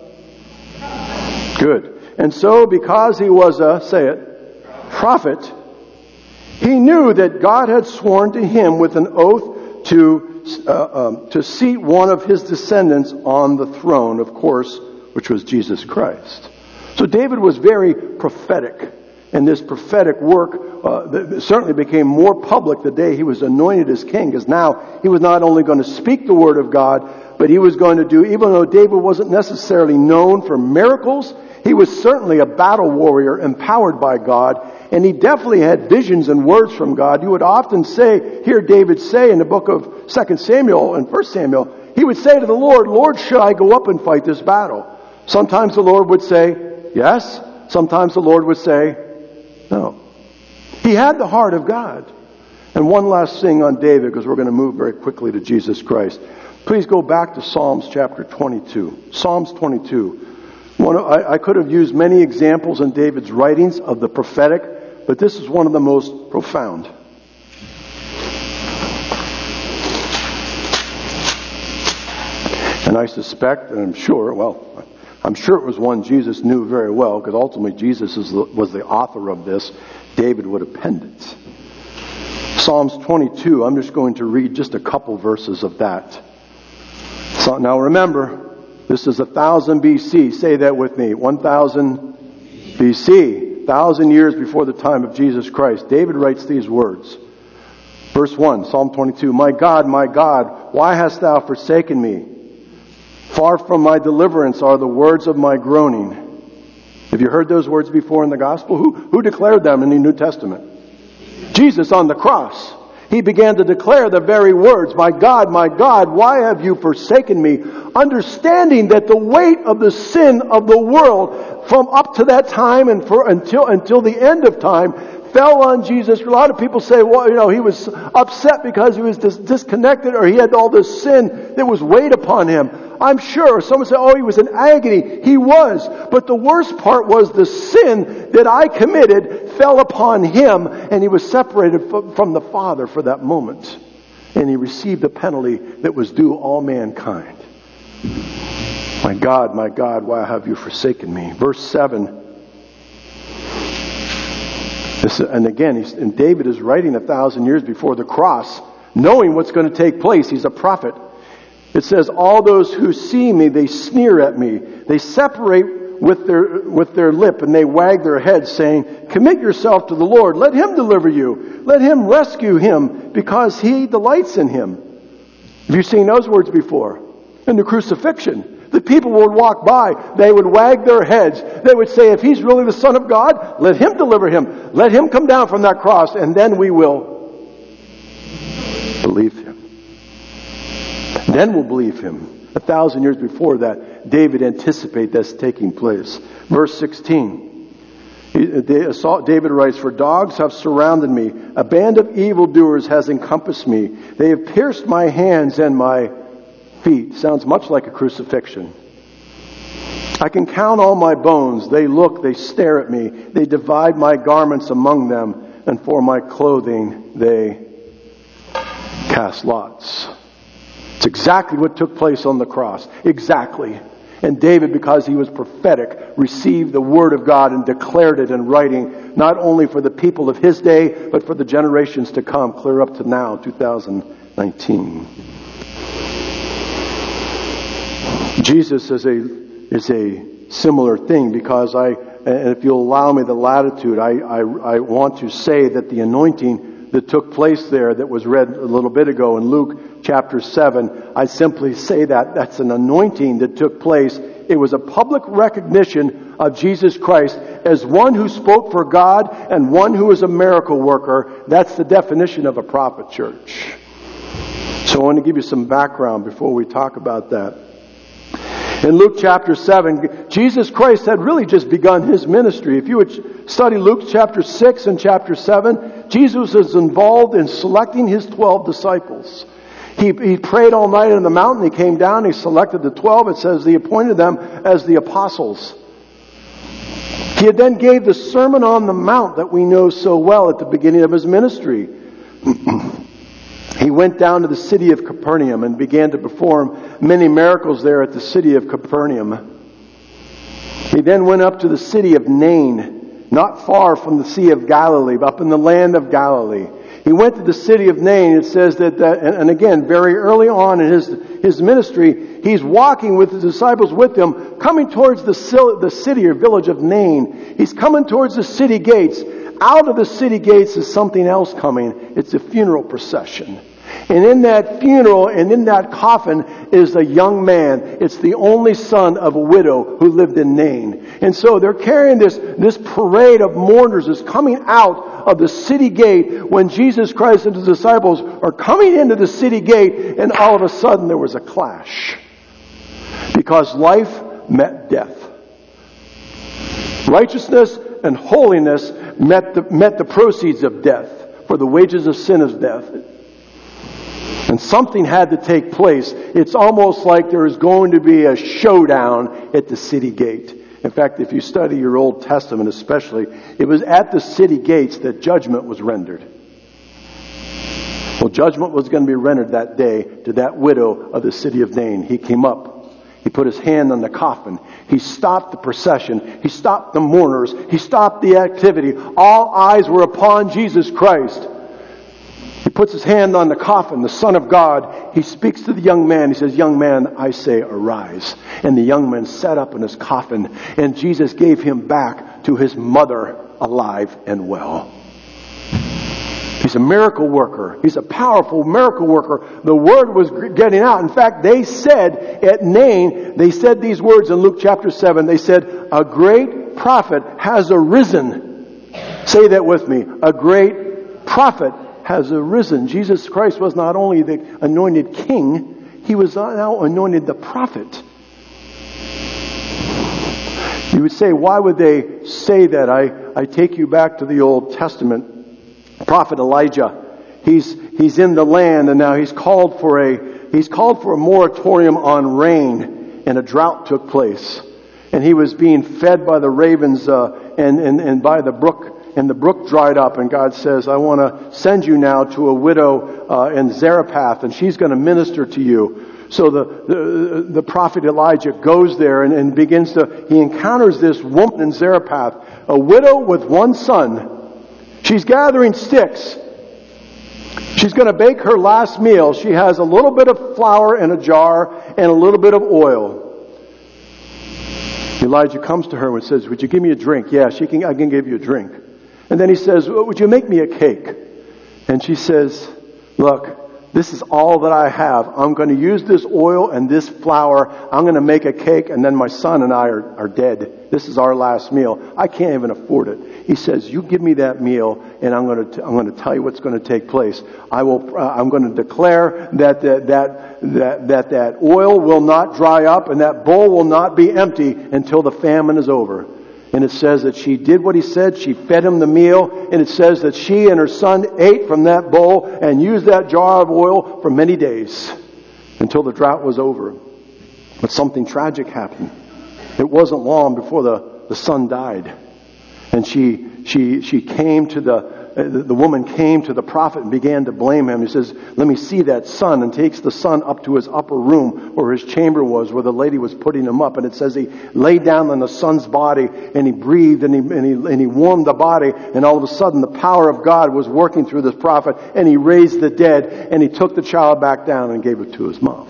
Good. And so because he was a, say it, prophet, he knew that God had sworn to him with an oath to, uh, um, to seat one of his descendants on the throne, of course, which was Jesus Christ. So David was very prophetic. And this prophetic work uh, certainly became more public the day he was anointed as king, because now he was not only going to speak the word of God, but he was going to do, even though David wasn't necessarily known for miracles, he was certainly a battle warrior empowered by God, and he definitely had visions and words from God. You would often say, hear David say in the book of Second Samuel and First Samuel, he would say to the Lord, Lord, should I go up and fight this battle? Sometimes the Lord would say, yes. Sometimes the Lord would say, no. He had the heart of God. And one last thing on David, because we're going to move very quickly to Jesus Christ. Please go back to Psalms chapter twenty-two. Psalms twenty-two. One of, I, I could have used many examples in David's writings of the prophetic, but this is one of the most profound. And I suspect, and I'm sure, well, I'm sure it was one Jesus knew very well, because ultimately Jesus is the, was the author of this. David would have penned it. Psalms twenty-two, I'm just going to read just a couple verses of that. So, now remember, this is one thousand B C. Say that with me. one thousand B C. one thousand years before the time of Jesus Christ. David writes these words. Verse one, Psalm twenty-two. My God, my God, why hast thou forsaken me? Far from my deliverance are the words of my groaning. Have you heard those words before in the gospel? Who, who declared them in the New Testament? Jesus on the cross. He began to declare the very words, my God, my God, why have you forsaken me? Understanding that the weight of the sin of the world from up to that time and for until until the end of time fell on Jesus. A lot of people say, well, you know, he was upset because he was dis- disconnected or he had all this sin that was weighed upon him. I'm sure. Someone said, oh, he was in agony. He was. But the worst part was the sin that I committed fell upon him, and he was separated from the Father for that moment. And he received the penalty that was due all mankind. My God, my God, why have you forsaken me? Verse seven. This, and again, he's, and David is writing a thousand years before the cross, knowing what's going to take place. He's a prophet. It says, all those who see me, they sneer at me. They separate with their, with their lip and they wag their heads saying, commit yourself to the Lord. Let him deliver you. Let him rescue him because he delights in him. Have you seen those words before? In the crucifixion, the people would walk by. They would wag their heads. They would say, if he's really the Son of God, let him deliver him. Let him come down from that cross and then we will believe him. Then we'll believe him. A thousand years before that, David anticipated this taking place. Verse sixteen. David writes, for dogs have surrounded me. A band of evildoers has encompassed me. They have pierced my hands and my feet. Sounds much like a crucifixion. I can count all my bones. They look, they stare at me. They divide my garments among them. And for my clothing, they cast lots. It's exactly what took place on the cross. Exactly. And David, because he was prophetic, received the word of God and declared it in writing, not only for the people of his day, but for the generations to come, clear up to now, two thousand nineteen. Jesus is a is a similar thing, because I, and if you'll allow me the latitude, I, I, I want to say that the anointing that took place there that was read a little bit ago in Luke chapter seven, I simply say that that's an anointing that took place. It was a public recognition of Jesus Christ as one who spoke for God and one who is a miracle worker. That's the definition of a prophet, church. So I want to give you some background before we talk about that. In Luke chapter seven, Jesus Christ had really just begun his ministry. If you would study Luke chapter six and chapter seven, Jesus is involved in selecting his twelve disciples. He, he prayed all night on the mountain. He came down. He selected the twelve. It says he appointed them as the apostles. He then gave the Sermon on the Mount that we know so well at the beginning of his ministry. he went down to the city of Capernaum and began to perform many miracles there at the city of Capernaum. He then went up to the city of Nain, not far from the Sea of Galilee, up in the land of Galilee. He went to the city of Nain. It says that, that and, and again, very early on in his, his ministry, he's walking with his disciples with him, coming towards the, the city or village of Nain. He's coming towards the city gates. Out of the city gates is something else coming. It's a funeral procession. And in that funeral and in that coffin is a young man. It's the only son of a widow who lived in Nain. And so they're carrying this, this parade of mourners is coming out of the city gate when Jesus Christ and his disciples are coming into the city gate, and all of a sudden there was a clash. Because life met death. Righteousness and holiness met the, met the proceeds of death. For the wages of sin is death. And something had to take place. It's almost like there is going to be a showdown at the city gate. In fact, if you study your Old Testament especially, it was at the city gates that judgment was rendered. Well, judgment was going to be rendered that day to that widow of the city of Nain. He came up. He put his hand on the coffin. He stopped the procession. He stopped the mourners. He stopped the activity. All eyes were upon Jesus Christ. He puts his hand on the coffin, the Son of God. He speaks to the young man. He says, "Young man, I say arise." And the young man sat up in his coffin, and Jesus gave him back to his mother alive and well. He's a miracle worker. He's a powerful miracle worker. The word was getting out. In fact, they said at Nain, they said these words in Luke chapter seven. They said, "A great prophet has arisen." Say that with me. A great prophet has arisen. Jesus Christ was not only the anointed king, he was now anointed the prophet. You would say, why would they say that? I, I take you back to the Old Testament. Prophet Elijah, he's he's in the land, and now he's called for a he's called for a moratorium on rain, and a drought took place, and he was being fed by the ravens uh, and, and and by the brook. And the brook dried up, and God says, "I want to send you now to a widow uh, in Zarephath, and she's going to minister to you." So the, the the prophet Elijah goes there and, and begins to, he encounters this woman in Zarephath, a widow with one son. She's gathering sticks. She's going to bake her last meal. She has a little bit of flour in a jar and a little bit of oil. Elijah comes to her and says, "Would you give me a drink?" "Yeah, she can. I can give you a drink." And then he says, "Well, would you make me a cake?" And she says, "Look, this is all that I have. I'm going to use this oil and this flour. I'm going to make a cake, and then my son and I are, are dead. This is our last meal. I can't even afford it." He says, "You give me that meal, and I'm going to I'm going to tell you what's going to take place. I will. Uh, I'm going to declare that that that that that that oil will not dry up, and that bowl will not be empty until the famine is over." And it says that she did what he said. She fed him the meal. And it says that she and her son ate from that bowl and used that jar of oil for many days until the drought was over. But something tragic happened. It wasn't long before the, the son died. And she she she came to the the woman came to the prophet and began to blame him. He says, "Let me see that son," and takes the son up to his upper room where his chamber was, where the lady was putting him up. And it says he laid down on the son's body, and he breathed, and he, and he, and he warmed the body. And all of a sudden the power of God was working through this prophet, and he raised the dead, and he took the child back down and gave it to his mom.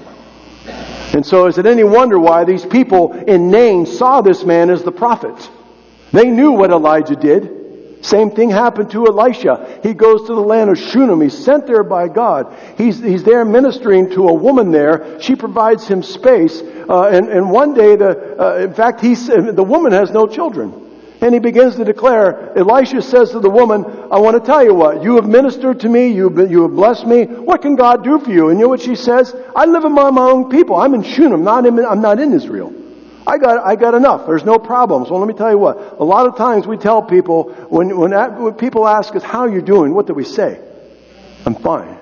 And so is it any wonder why these people in Nain saw this man as the prophet? They knew what Elijah did. Same thing happened to Elisha. He goes to the land of Shunem. He's sent there by God. He's he's there ministering to a woman there. She provides him space. Uh, and, and one day, the uh, in fact, he's, the woman has no children. And he begins to declare, Elisha says to the woman, "I want to tell you what, you have ministered to me, you have, you have blessed me. What can God do for you?" And you know what she says? "I live among my own people. I'm in Shunem, not in, I'm not in Israel. I got I got enough. There's no problems." Well, let me tell you what. A lot of times we tell people, when when, when people ask us, "How are you doing?" what do we say? "I'm fine."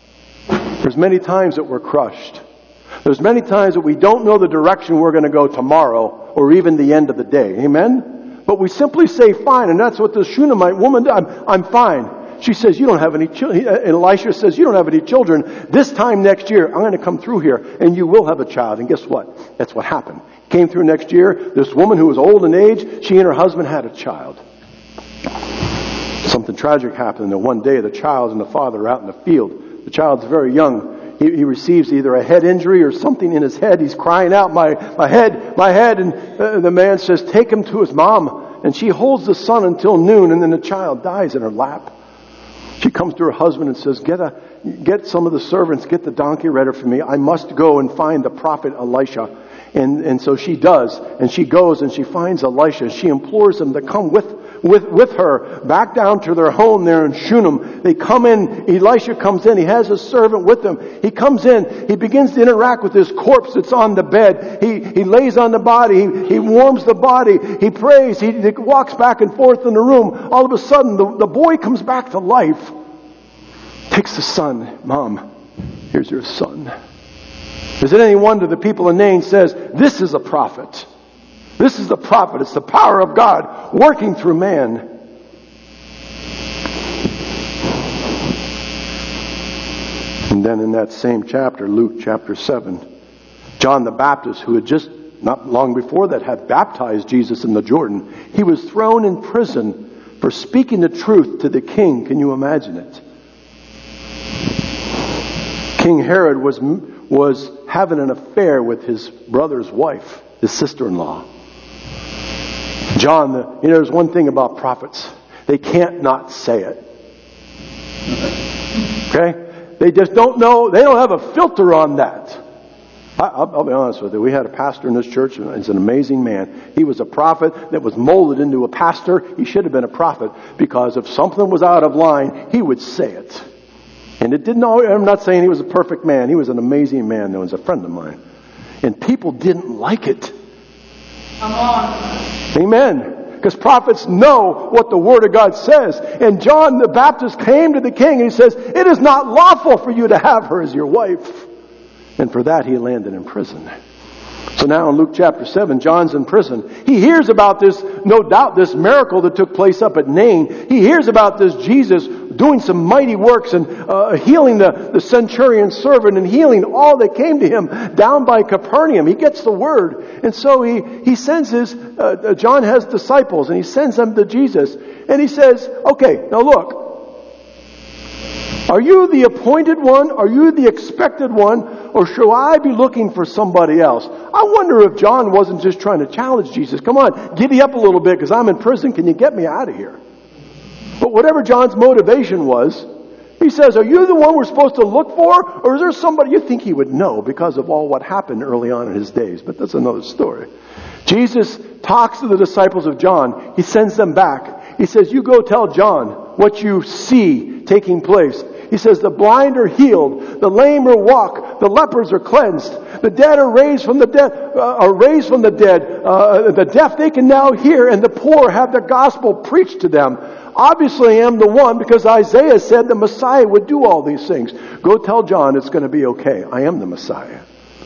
There's many times that we're crushed. There's many times that we don't know the direction we're going to go tomorrow or even the end of the day. Amen? But we simply say fine, and that's what the Shunammite woman did. I'm, I'm fine. She says, you don't have any children. And Elisha says, you don't have any children. This time next year, I'm going to come through here and you will have a child. And guess what? That's what happened. Came through next year. This woman who was old in age, she and her husband had a child. Something tragic happened. And one day the child and the father are out in the field. The child's very young. He, he receives either a head injury or something in his head. He's crying out, my, my head, my head. And uh, the man says, take him to his mom. And she holds the son until noon, and then the child dies in her lap. She comes to her husband and says, get a, get some of the servants, get the donkey ready for me. I must go and find the prophet Elisha. And, and so she does. And she goes and she finds Elisha. She implores him to come with, with, with her back down to their home there in Shunem. They come in. Elisha comes in. He has a servant with him. He comes in. He begins to interact with this corpse that's on the bed. He, he lays on the body. He, he warms the body. He prays. He, he walks back and forth in the room. All of a sudden, the, the boy comes back to life. Takes the son. Mom, here's your son. Is it any wonder the people of Nain says, this is a prophet. This is the prophet. It's the power of God working through man. And then in that same chapter, Luke chapter seven, John the Baptist, who had just not long before that had baptized Jesus in the Jordan, he was thrown in prison for speaking the truth to the king. Can you imagine it? King Herod was was having an affair with his brother's wife, his sister-in-law. John, the, you know, there's one thing about prophets. They can't not say it. Okay? They just don't know. They don't have a filter on that. I, I'll, I'll be honest with you. We had a pastor in this church, and he's an amazing man. He was a prophet that was molded into a pastor. He should have been a prophet, because if something was out of line, he would say it. And it didn't always, I'm not saying he was a perfect man. He was an amazing man. He was a friend of mine. And people didn't like it. Come on. Amen. Because prophets know what the Word of God says. And John the Baptist came to the king and he says, it is not lawful for you to have her as your wife. And for that he landed in prison. So now in Luke chapter seven, John's in prison. He hears about this, no doubt, this miracle that took place up at Nain. He hears about this Jesus doing some mighty works and uh, healing the, the centurion's servant and healing all that came to him down by Capernaum. He gets the word. And so he, he sends his, uh, John has disciples and he sends them to Jesus. And he says, okay, now look. Are you the appointed one? Are you the expected one? Or shall I be looking for somebody else? I wonder if John wasn't just trying to challenge Jesus. Come on, giddy up a little bit because I'm in prison. Can you get me out of here? But whatever John's motivation was, he says, are you the one we're supposed to look for? Or is there somebody you think he would know because of all what happened early on in his days? But that's another story. Jesus talks to the disciples of John. He sends them back. He says, you go tell John what you see taking place. He says, the blind are healed, the lame are walk, the lepers are cleansed, the dead are raised from the dead, uh, are raised from the dead, uh, the deaf they can now hear, and the poor have the gospel preached to them. Obviously I am the one, because Isaiah said the Messiah would do all these things. Go tell John it's going to be okay. I am the Messiah.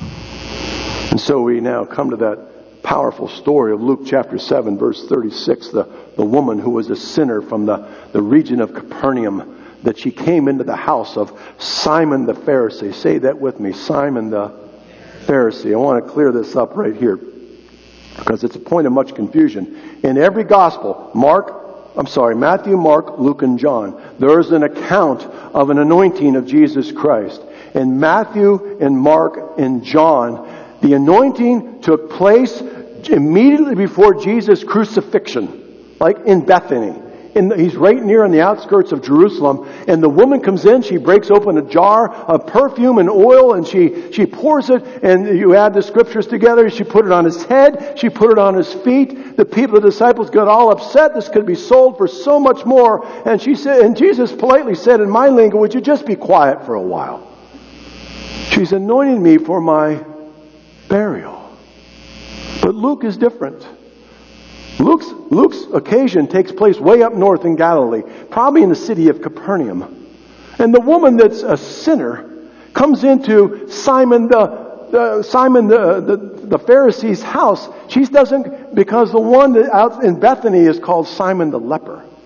And so we now come to that powerful story of Luke chapter seven, verse thirty-six, the, the woman who was a sinner from the, the region of Capernaum, that she came into the house of Simon the Pharisee. Say that with me, Simon the Pharisee. I want to clear this up right here because it's a point of much confusion. In every gospel, Mark, I'm sorry, Matthew, Mark, Luke, and John, there is an account of an anointing of Jesus Christ. In Matthew and Mark and John, the anointing took place immediately before Jesus' crucifixion, like in Bethany. In the, he's right near on the outskirts of Jerusalem, and the woman comes in, she breaks open a jar of perfume and oil, and she, she pours it, and you add the scriptures together, she put it on his head, she put it on his feet. The people, the disciples got all upset, this could be sold for so much more, and she said, and Jesus politely said in my lingo, would you just be quiet for a while? She's anointing me for my burial. But Luke is different. Luke's, Luke's occasion takes place way up north in Galilee, probably in the city of Capernaum. And the woman that's a sinner comes into Simon the, the Simon the, the, the Pharisee's house. She doesn't, because the one that out in Bethany is called Simon the leper.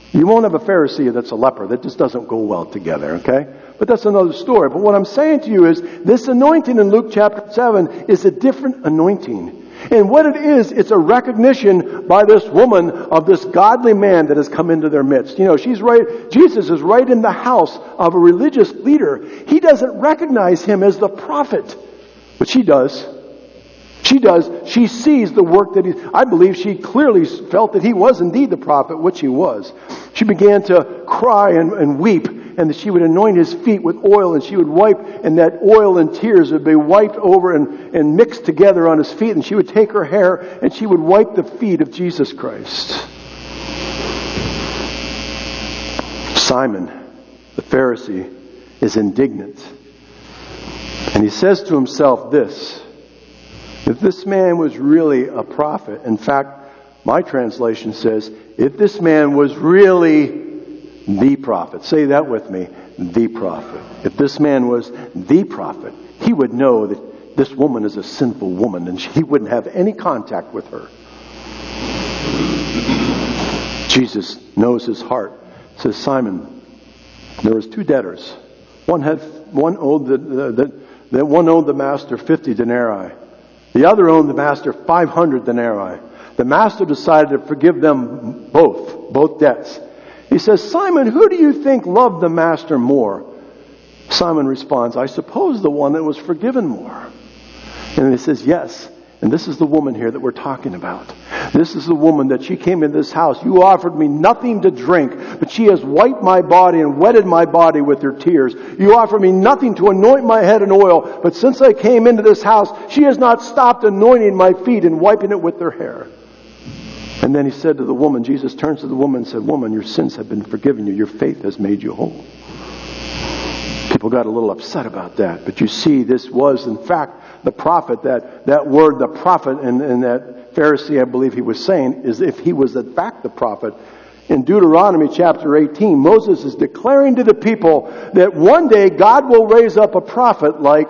You won't have a Pharisee that's a leper. That just doesn't go well together, okay? But that's another story. But what I'm saying to you is, this anointing in Luke chapter seven is a different anointing. And what it is, it's a recognition by this woman of this godly man that has come into their midst. You know, she's right, Jesus is right in the house of a religious leader. He doesn't recognize him as the prophet, but she does. She does. She sees the work that he, I believe she clearly felt that he was indeed the prophet, which he was. She began to cry and, and weep, and that she would anoint his feet with oil, and she would wipe, and that oil and tears would be wiped over and, and mixed together on his feet, and she would take her hair and she would wipe the feet of Jesus Christ. Simon, the Pharisee, is indignant. And he says to himself this: if this man was really a prophet, in fact, my translation says, if this man was really the prophet, say that with me, the prophet. If this man was the prophet, he would know that this woman is a sinful woman, and he wouldn't have any contact with her. Jesus knows his heart. Says, Simon, there was two debtors. One had one owed the, the, the one owed the master fifty denarii. The other owed the master five hundred denarii. The master decided to forgive them both, both debts. He says, Simon, who do you think loved the master more? Simon responds, I suppose the one that was forgiven more. And he says, yes. And this is the woman here that we're talking about. This is the woman that she came into this house. You offered me nothing to drink, but she has wiped my body and wetted my body with her tears. You offered me nothing to anoint my head in oil, but since I came into this house, she has not stopped anointing my feet and wiping it with her hair. And then he said to the woman, Jesus turns to the woman and said, woman, your sins have been forgiven you. Your faith has made you whole. People got a little upset about that. But you see, this was, in fact, the prophet. That, that word, the prophet, and, and that Pharisee, I believe he was saying, is if he was in fact the prophet. In Deuteronomy chapter eighteen, Moses is declaring to the people that one day God will raise up a prophet like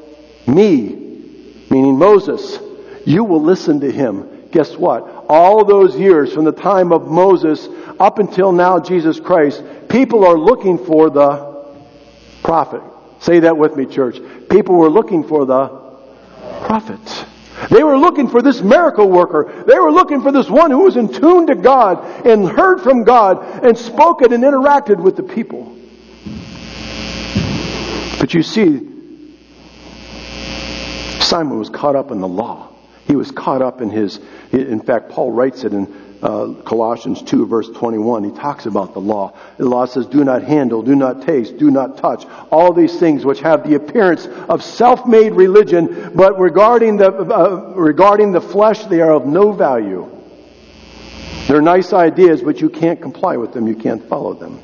me, meaning Moses. You will listen to him. Guess what? All those years from the time of Moses up until now, Jesus Christ, people are looking for the prophet. Say that with me, church. People were looking for the prophet. They were looking for this miracle worker. They were looking for this one who was in tune to God and heard from God and spoke it and interacted with the people. But you see, Simon was caught up in the law. He was caught up in his, in fact, Paul writes it in uh, Colossians two, verse twenty-one. He talks about the law. The law says, do not handle, do not taste, do not touch. All these things which have the appearance of self-made religion, but regarding the, uh, regarding the flesh, they are of no value. They're nice ideas, but you can't comply with them. You can't follow them.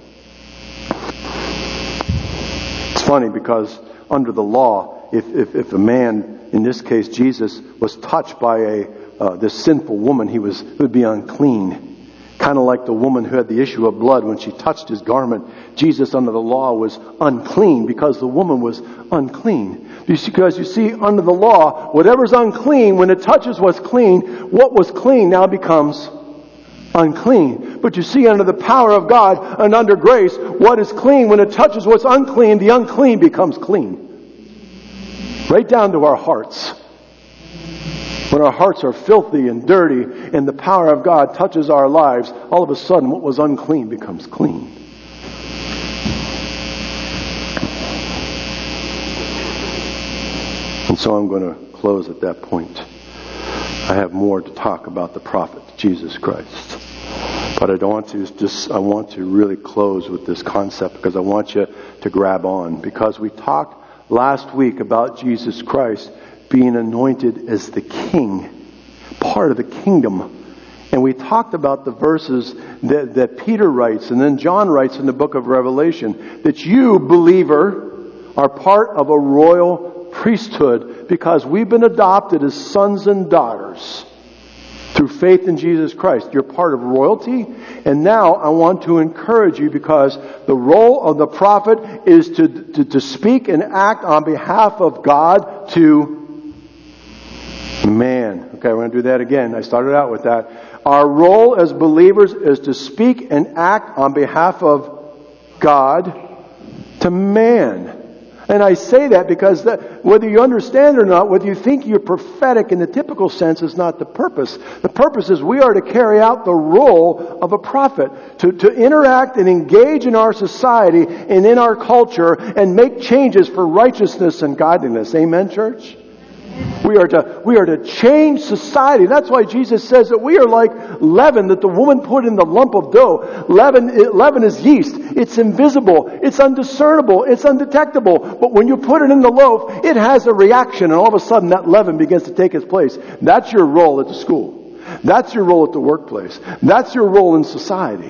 It's funny because under the law, if, if, if a man, in this case, Jesus, was touched by a uh, this sinful woman, he was he would be unclean. Kind of like the woman who had the issue of blood when she touched his garment. Jesus, under the law, was unclean because the woman was unclean. Because you see, under the law, whatever's unclean, when it touches what's clean, what was clean now becomes unclean. But you see, under the power of God and under grace, what is clean, when it touches what's unclean, the unclean becomes clean. Right down to our hearts. When our hearts are filthy and dirty and the power of God touches our lives, all of a sudden what was unclean becomes clean. And so I'm going to close at that point. I have more to talk about the prophet, Jesus Christ. But I don't want to just, I want to really close with this concept because I want you to grab on. Because we talked last week about Jesus Christ being anointed as the king, part of the kingdom. And we talked about the verses that, that Peter writes and then John writes in the book of Revelation, that you, believer, are part of a royal priesthood because we've been adopted as sons and daughters through faith in Jesus Christ. You're part of royalty. And now I want to encourage you, because the role of the prophet is to, to, to speak and act on behalf of God to man. Okay, we're going to do that again. I started out with that. Our role as believers is to speak and act on behalf of God to man. And I say that because that, whether you understand it or not, whether you think you're prophetic in the typical sense is not the purpose. The purpose is we are to carry out the role of a prophet, to, to interact and engage in our society and in our culture and make changes for righteousness and godliness. Amen, church? We are to we are to change society. That's why Jesus says that we are like leaven that the woman put in the lump of dough. Leaven, leaven is yeast. It's invisible. It's undiscernible. It's undetectable. But when you put it in the loaf, it has a reaction, and all of a sudden that leaven begins to take its place. That's your role at the school. That's your role at the workplace. That's your role in society.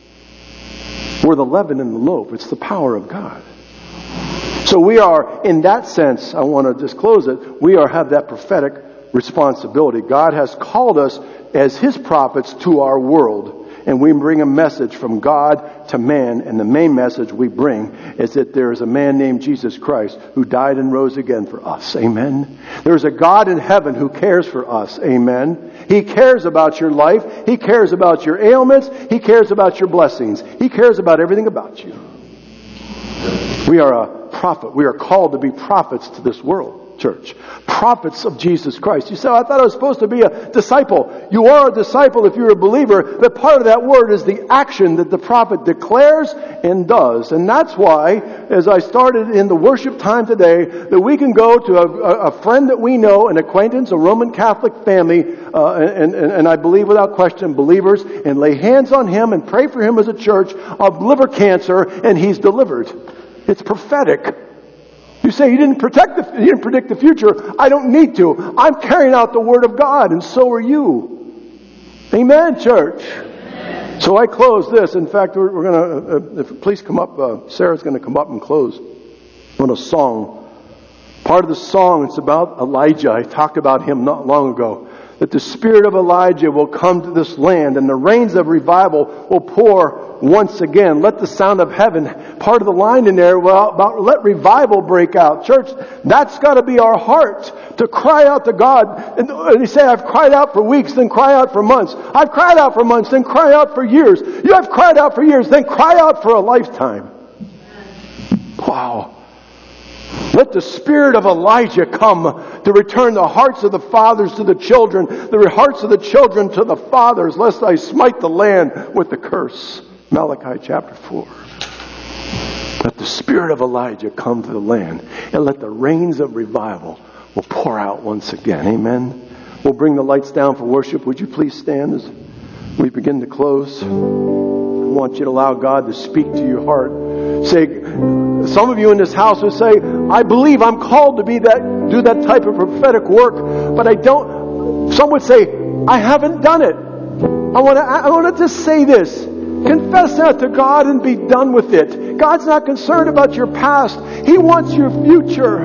We're the leaven in the loaf. It's the power of God. So we are, in that sense, I want to just close it, we are have that prophetic responsibility. God has called us as His prophets to our world, and we bring a message from God to man, and the main message we bring is that there is a man named Jesus Christ who died and rose again for us. Amen. There's a God in heaven who cares for us. Amen. He cares about your life. He cares about your ailments. He cares about your blessings. He cares about everything about you. We are a prophet. We are called to be prophets to this world, church. Prophets of Jesus Christ. You say, oh, I thought I was supposed to be a disciple. You are a disciple if you're a believer, but part of that word is the action that the prophet declares and does. And that's why, as I started in the worship time today, that we can go to a, a friend that we know, an acquaintance, a Roman Catholic family, uh, and, and, and I believe without question believers, and lay hands on him and pray for him as a church of liver cancer, and he's delivered. It's prophetic. You say you didn't protect the, you didn't predict the future. I don't need to. I'm carrying out the Word of God, and so are you. Amen, church. Amen. So I close this. In fact, we're, we're going to, uh, if please come up, uh, Sarah's going to come up and close with a song. Part of the song, it's about Elijah. I talked about him not long ago. That the spirit of Elijah will come to this land, and the rains of revival will pour once again. Let the sound of heaven, part of the line in there, well, about let revival break out. Church, that's got to be our heart, to cry out to God. And, and you say, I've cried out for weeks, then cry out for months. I've cried out for months, then cry out for years. You have cried out for years, then cry out for a lifetime. Wow. Let the spirit of Elijah come to return the hearts of the fathers to the children, the hearts of the children to the fathers, lest I smite the land with the curse. Malachi chapter four. Let the spirit of Elijah come to the land, and let the rains of revival will pour out once again. Amen. We'll bring the lights down for worship. Would you please stand as we begin to close? I want you to allow God to speak to your heart. Say, some of you in this house will say, I believe I'm called to be that, do that type of prophetic work, but I don't. Some would say, I haven't done it. I want to, I want to just say this. Confess that to God and be done with it. God's not concerned about your past. He wants your future.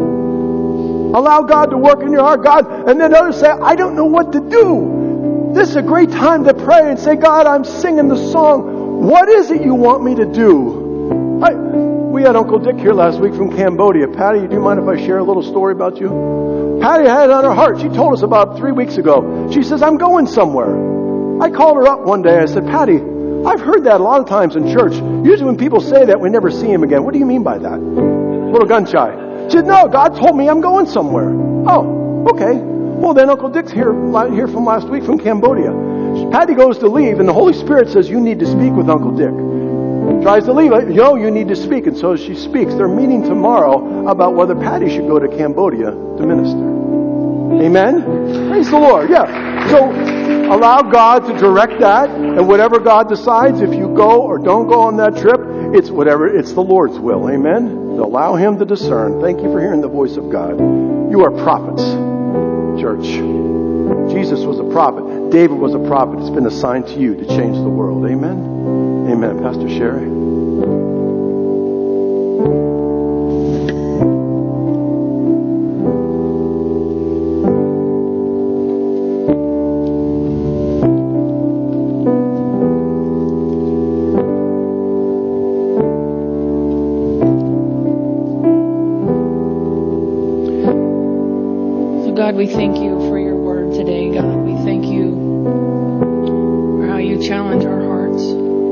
Allow God to work in your heart. God, and then others say, I don't know what to do. This is a great time to pray and say, God, I'm singing the song. What is it you want me to do? I, we had Uncle Dick here last week from Cambodia. Patty, do you mind if I share a little story about you? Patty had it on her heart. She told us about three weeks ago. She says, I'm going somewhere. I called her up one day. I said, Patty, I've heard that a lot of times in church. Usually when people say that, we never see him again. What do you mean by that? A little gun shy. She said, no, God told me I'm going somewhere. Oh, okay. Well, then Uncle Dick's here, here from last week from Cambodia. Patty goes to leave, and the Holy Spirit says, you need to speak with Uncle Dick. Tries to leave. Yo, you need to speak. And so she speaks. They're meeting tomorrow about whether Patty should go to Cambodia to minister. Amen? Praise the Lord. Yeah. So allow God to direct that. And whatever God decides, if you go or don't go on that trip, it's whatever. It's the Lord's will. Amen? So allow Him to discern. Thank you for hearing the voice of God. You are prophets, church. Jesus was a prophet. David was a prophet. It's been assigned to you to change the world. Amen? Amen. Pastor Sherry. So God, we thank you for your word today, God. We thank you you challenge our hearts.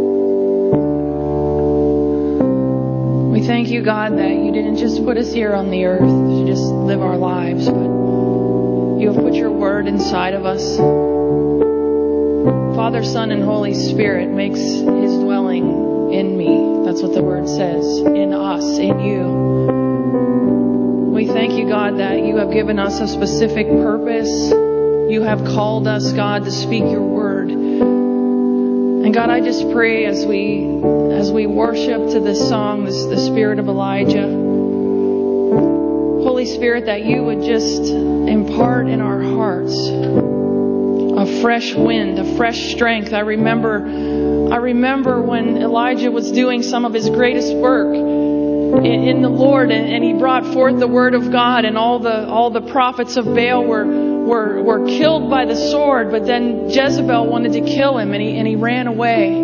We thank you, God, that you didn't just put us here on the earth to just live our lives, but you have put your word inside of us. Father, Son, and Holy Spirit makes his dwelling in me. That's what the word says. In us, in you. We thank you, God, that you have given us a specific purpose. You have called us, God, to speak your word. And God, I just pray as we as we worship to this song, this the Spirit of Elijah, Holy Spirit, that you would just impart in our hearts a fresh wind, a fresh strength. I remember, I remember when Elijah was doing some of his greatest work in, in the Lord, and, and he brought forth the word of God, and all the all the prophets of Baal were were were killed by the sword. But then Jezebel wanted to kill him, and he and he ran away.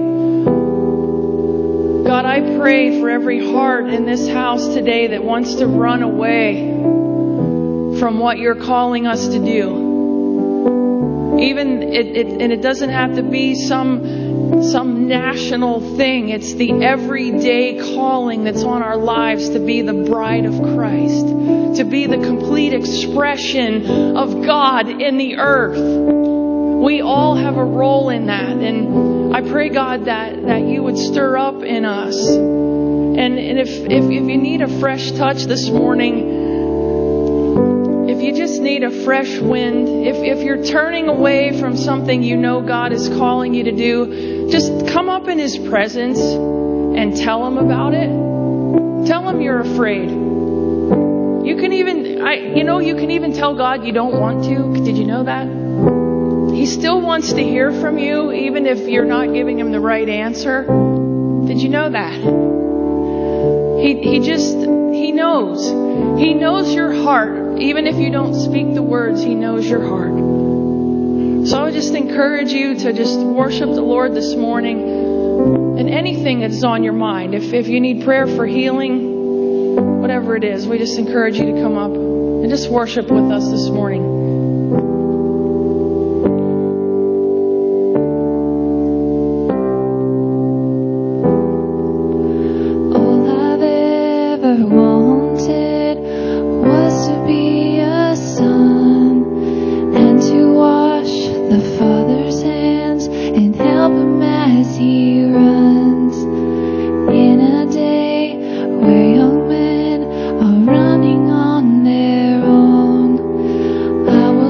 God, I pray for every heart in this house today that wants to run away from what you're calling us to do. Even it, it and it doesn't have to be some some national thing. It's the everyday calling that's on our lives to be the bride of Christ, to be the complete expression of God in the earth. We all have a role in that, and I pray, God, that, that you would stir up in us. And, and if, if if you need a fresh touch this morning, if you just need a fresh wind, if, if you're turning away from something you know God is calling you to do, just come up in His presence and tell Him about it. Tell Him you're afraid. You can even, I, you know, you can even tell God you don't want to. Did you know that? He still wants to hear from you, even if you're not giving Him the right answer. Did you know that? He He just, He knows. He knows your heart. Even if you don't speak the words, He knows your heart. So I would just encourage you to just worship the Lord this morning. And anything that is on your mind, if, if you need prayer for healing, whatever it is, we just encourage you to come up and just worship with us this morning. I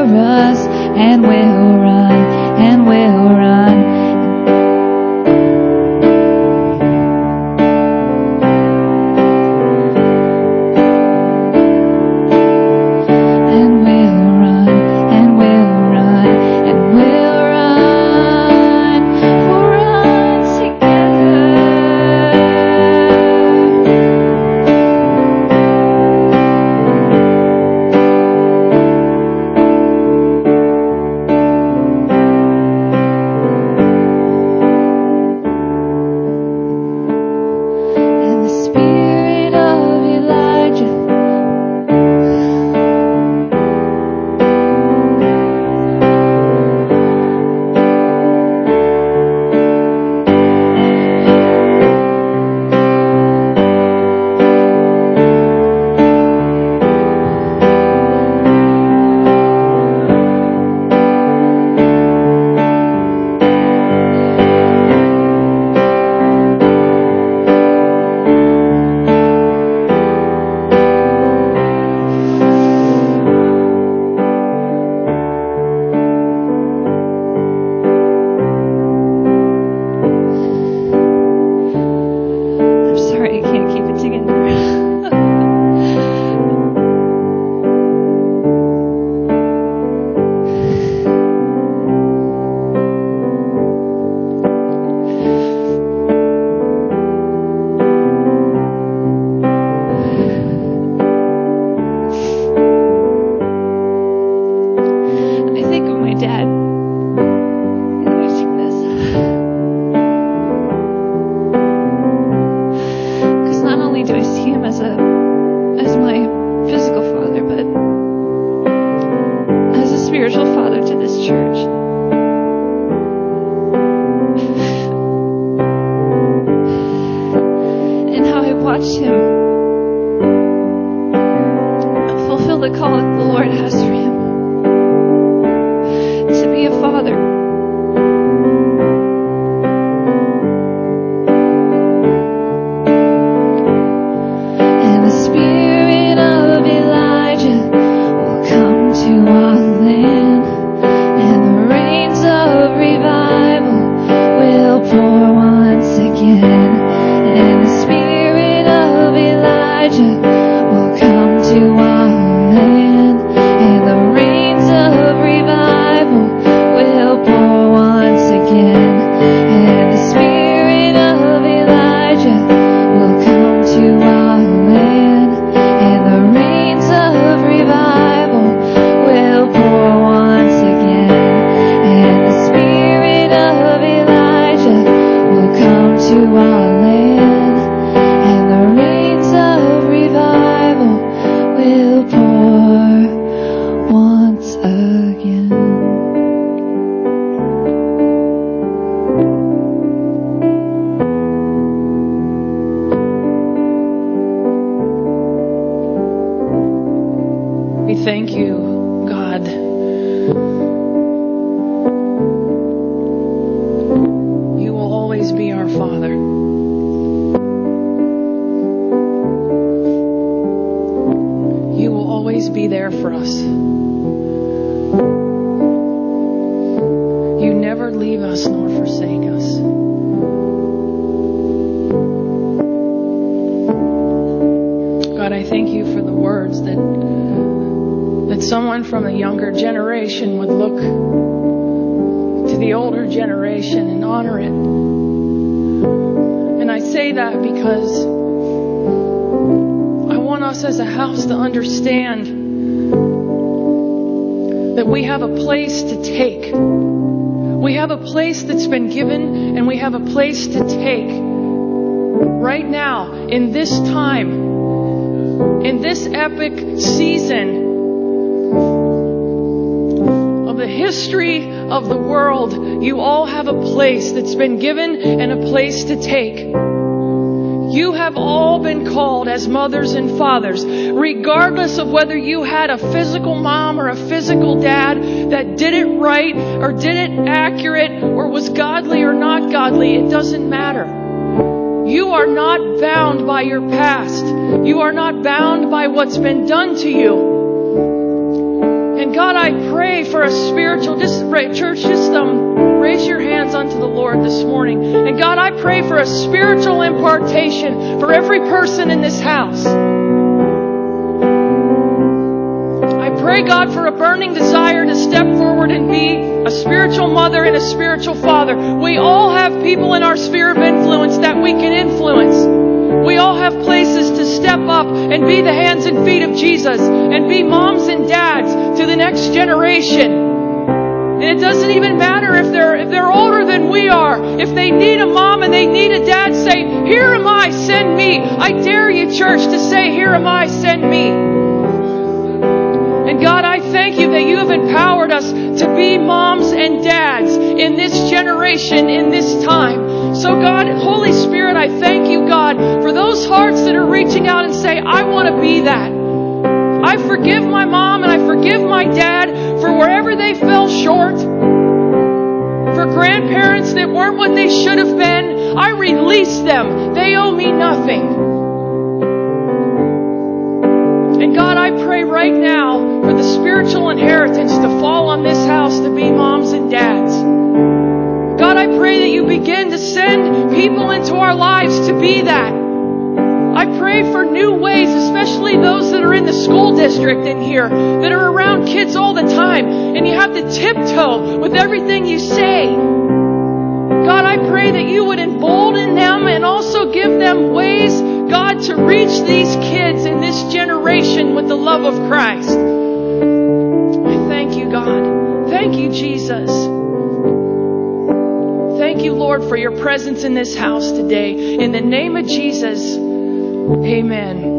us, and we'll run, and we'll run. From a younger generation would look to the older generation and honor it. And I say that because I want us as a house to understand that we have a place to take. We have a place that's been given, and we have a place to take right now in this time, in this epic season the history of the world. You all have a place that's been given and a place to take. You have all been called as mothers and fathers, regardless of whether you had a physical mom or a physical dad that did it right or did it accurate or was godly or not godly. It doesn't matter. You are not bound by your past. You are not bound by what's been done to you. And God, I pray for a spiritual, just church, just um, raise your hands unto the Lord this morning. And God, I pray for a spiritual impartation for every person in this house. I pray, God, for a burning desire to step forward and be a spiritual mother and a spiritual father. We all have people in our sphere of influence that we can influence. We all have places to step up and be the hands and feet of Jesus and be moms and dads to the next generation. And it doesn't even matter if they're if they're older than we are. If they need a mom and they need a dad, say, "Here am I, send me." I dare you, church, to say, "Here am I, send me." And God, I thank you that you have empowered us to be moms and dads in this generation, in this time. So God, Holy Spirit, I thank you, God, for those hearts that are reaching out and say, "I want to be that. I forgive my mom and I forgive my dad for wherever they fell short. For grandparents that weren't what they should have been, I release them. They owe me nothing." And God, I pray right now for the spiritual inheritance to fall on this house to be moms and dads. God, I pray that you begin to send people into our lives to be that. I pray for new ways, especially those that are in the school district in here, that are around kids all the time, and you have to tiptoe with everything you say. God, I pray that you would embolden them and also give them ways, God, to reach these kids in this generation with the love of Christ. I thank you, God. Thank you, Jesus. Thank you, Lord, for your presence in this house today. In the name of Jesus, amen.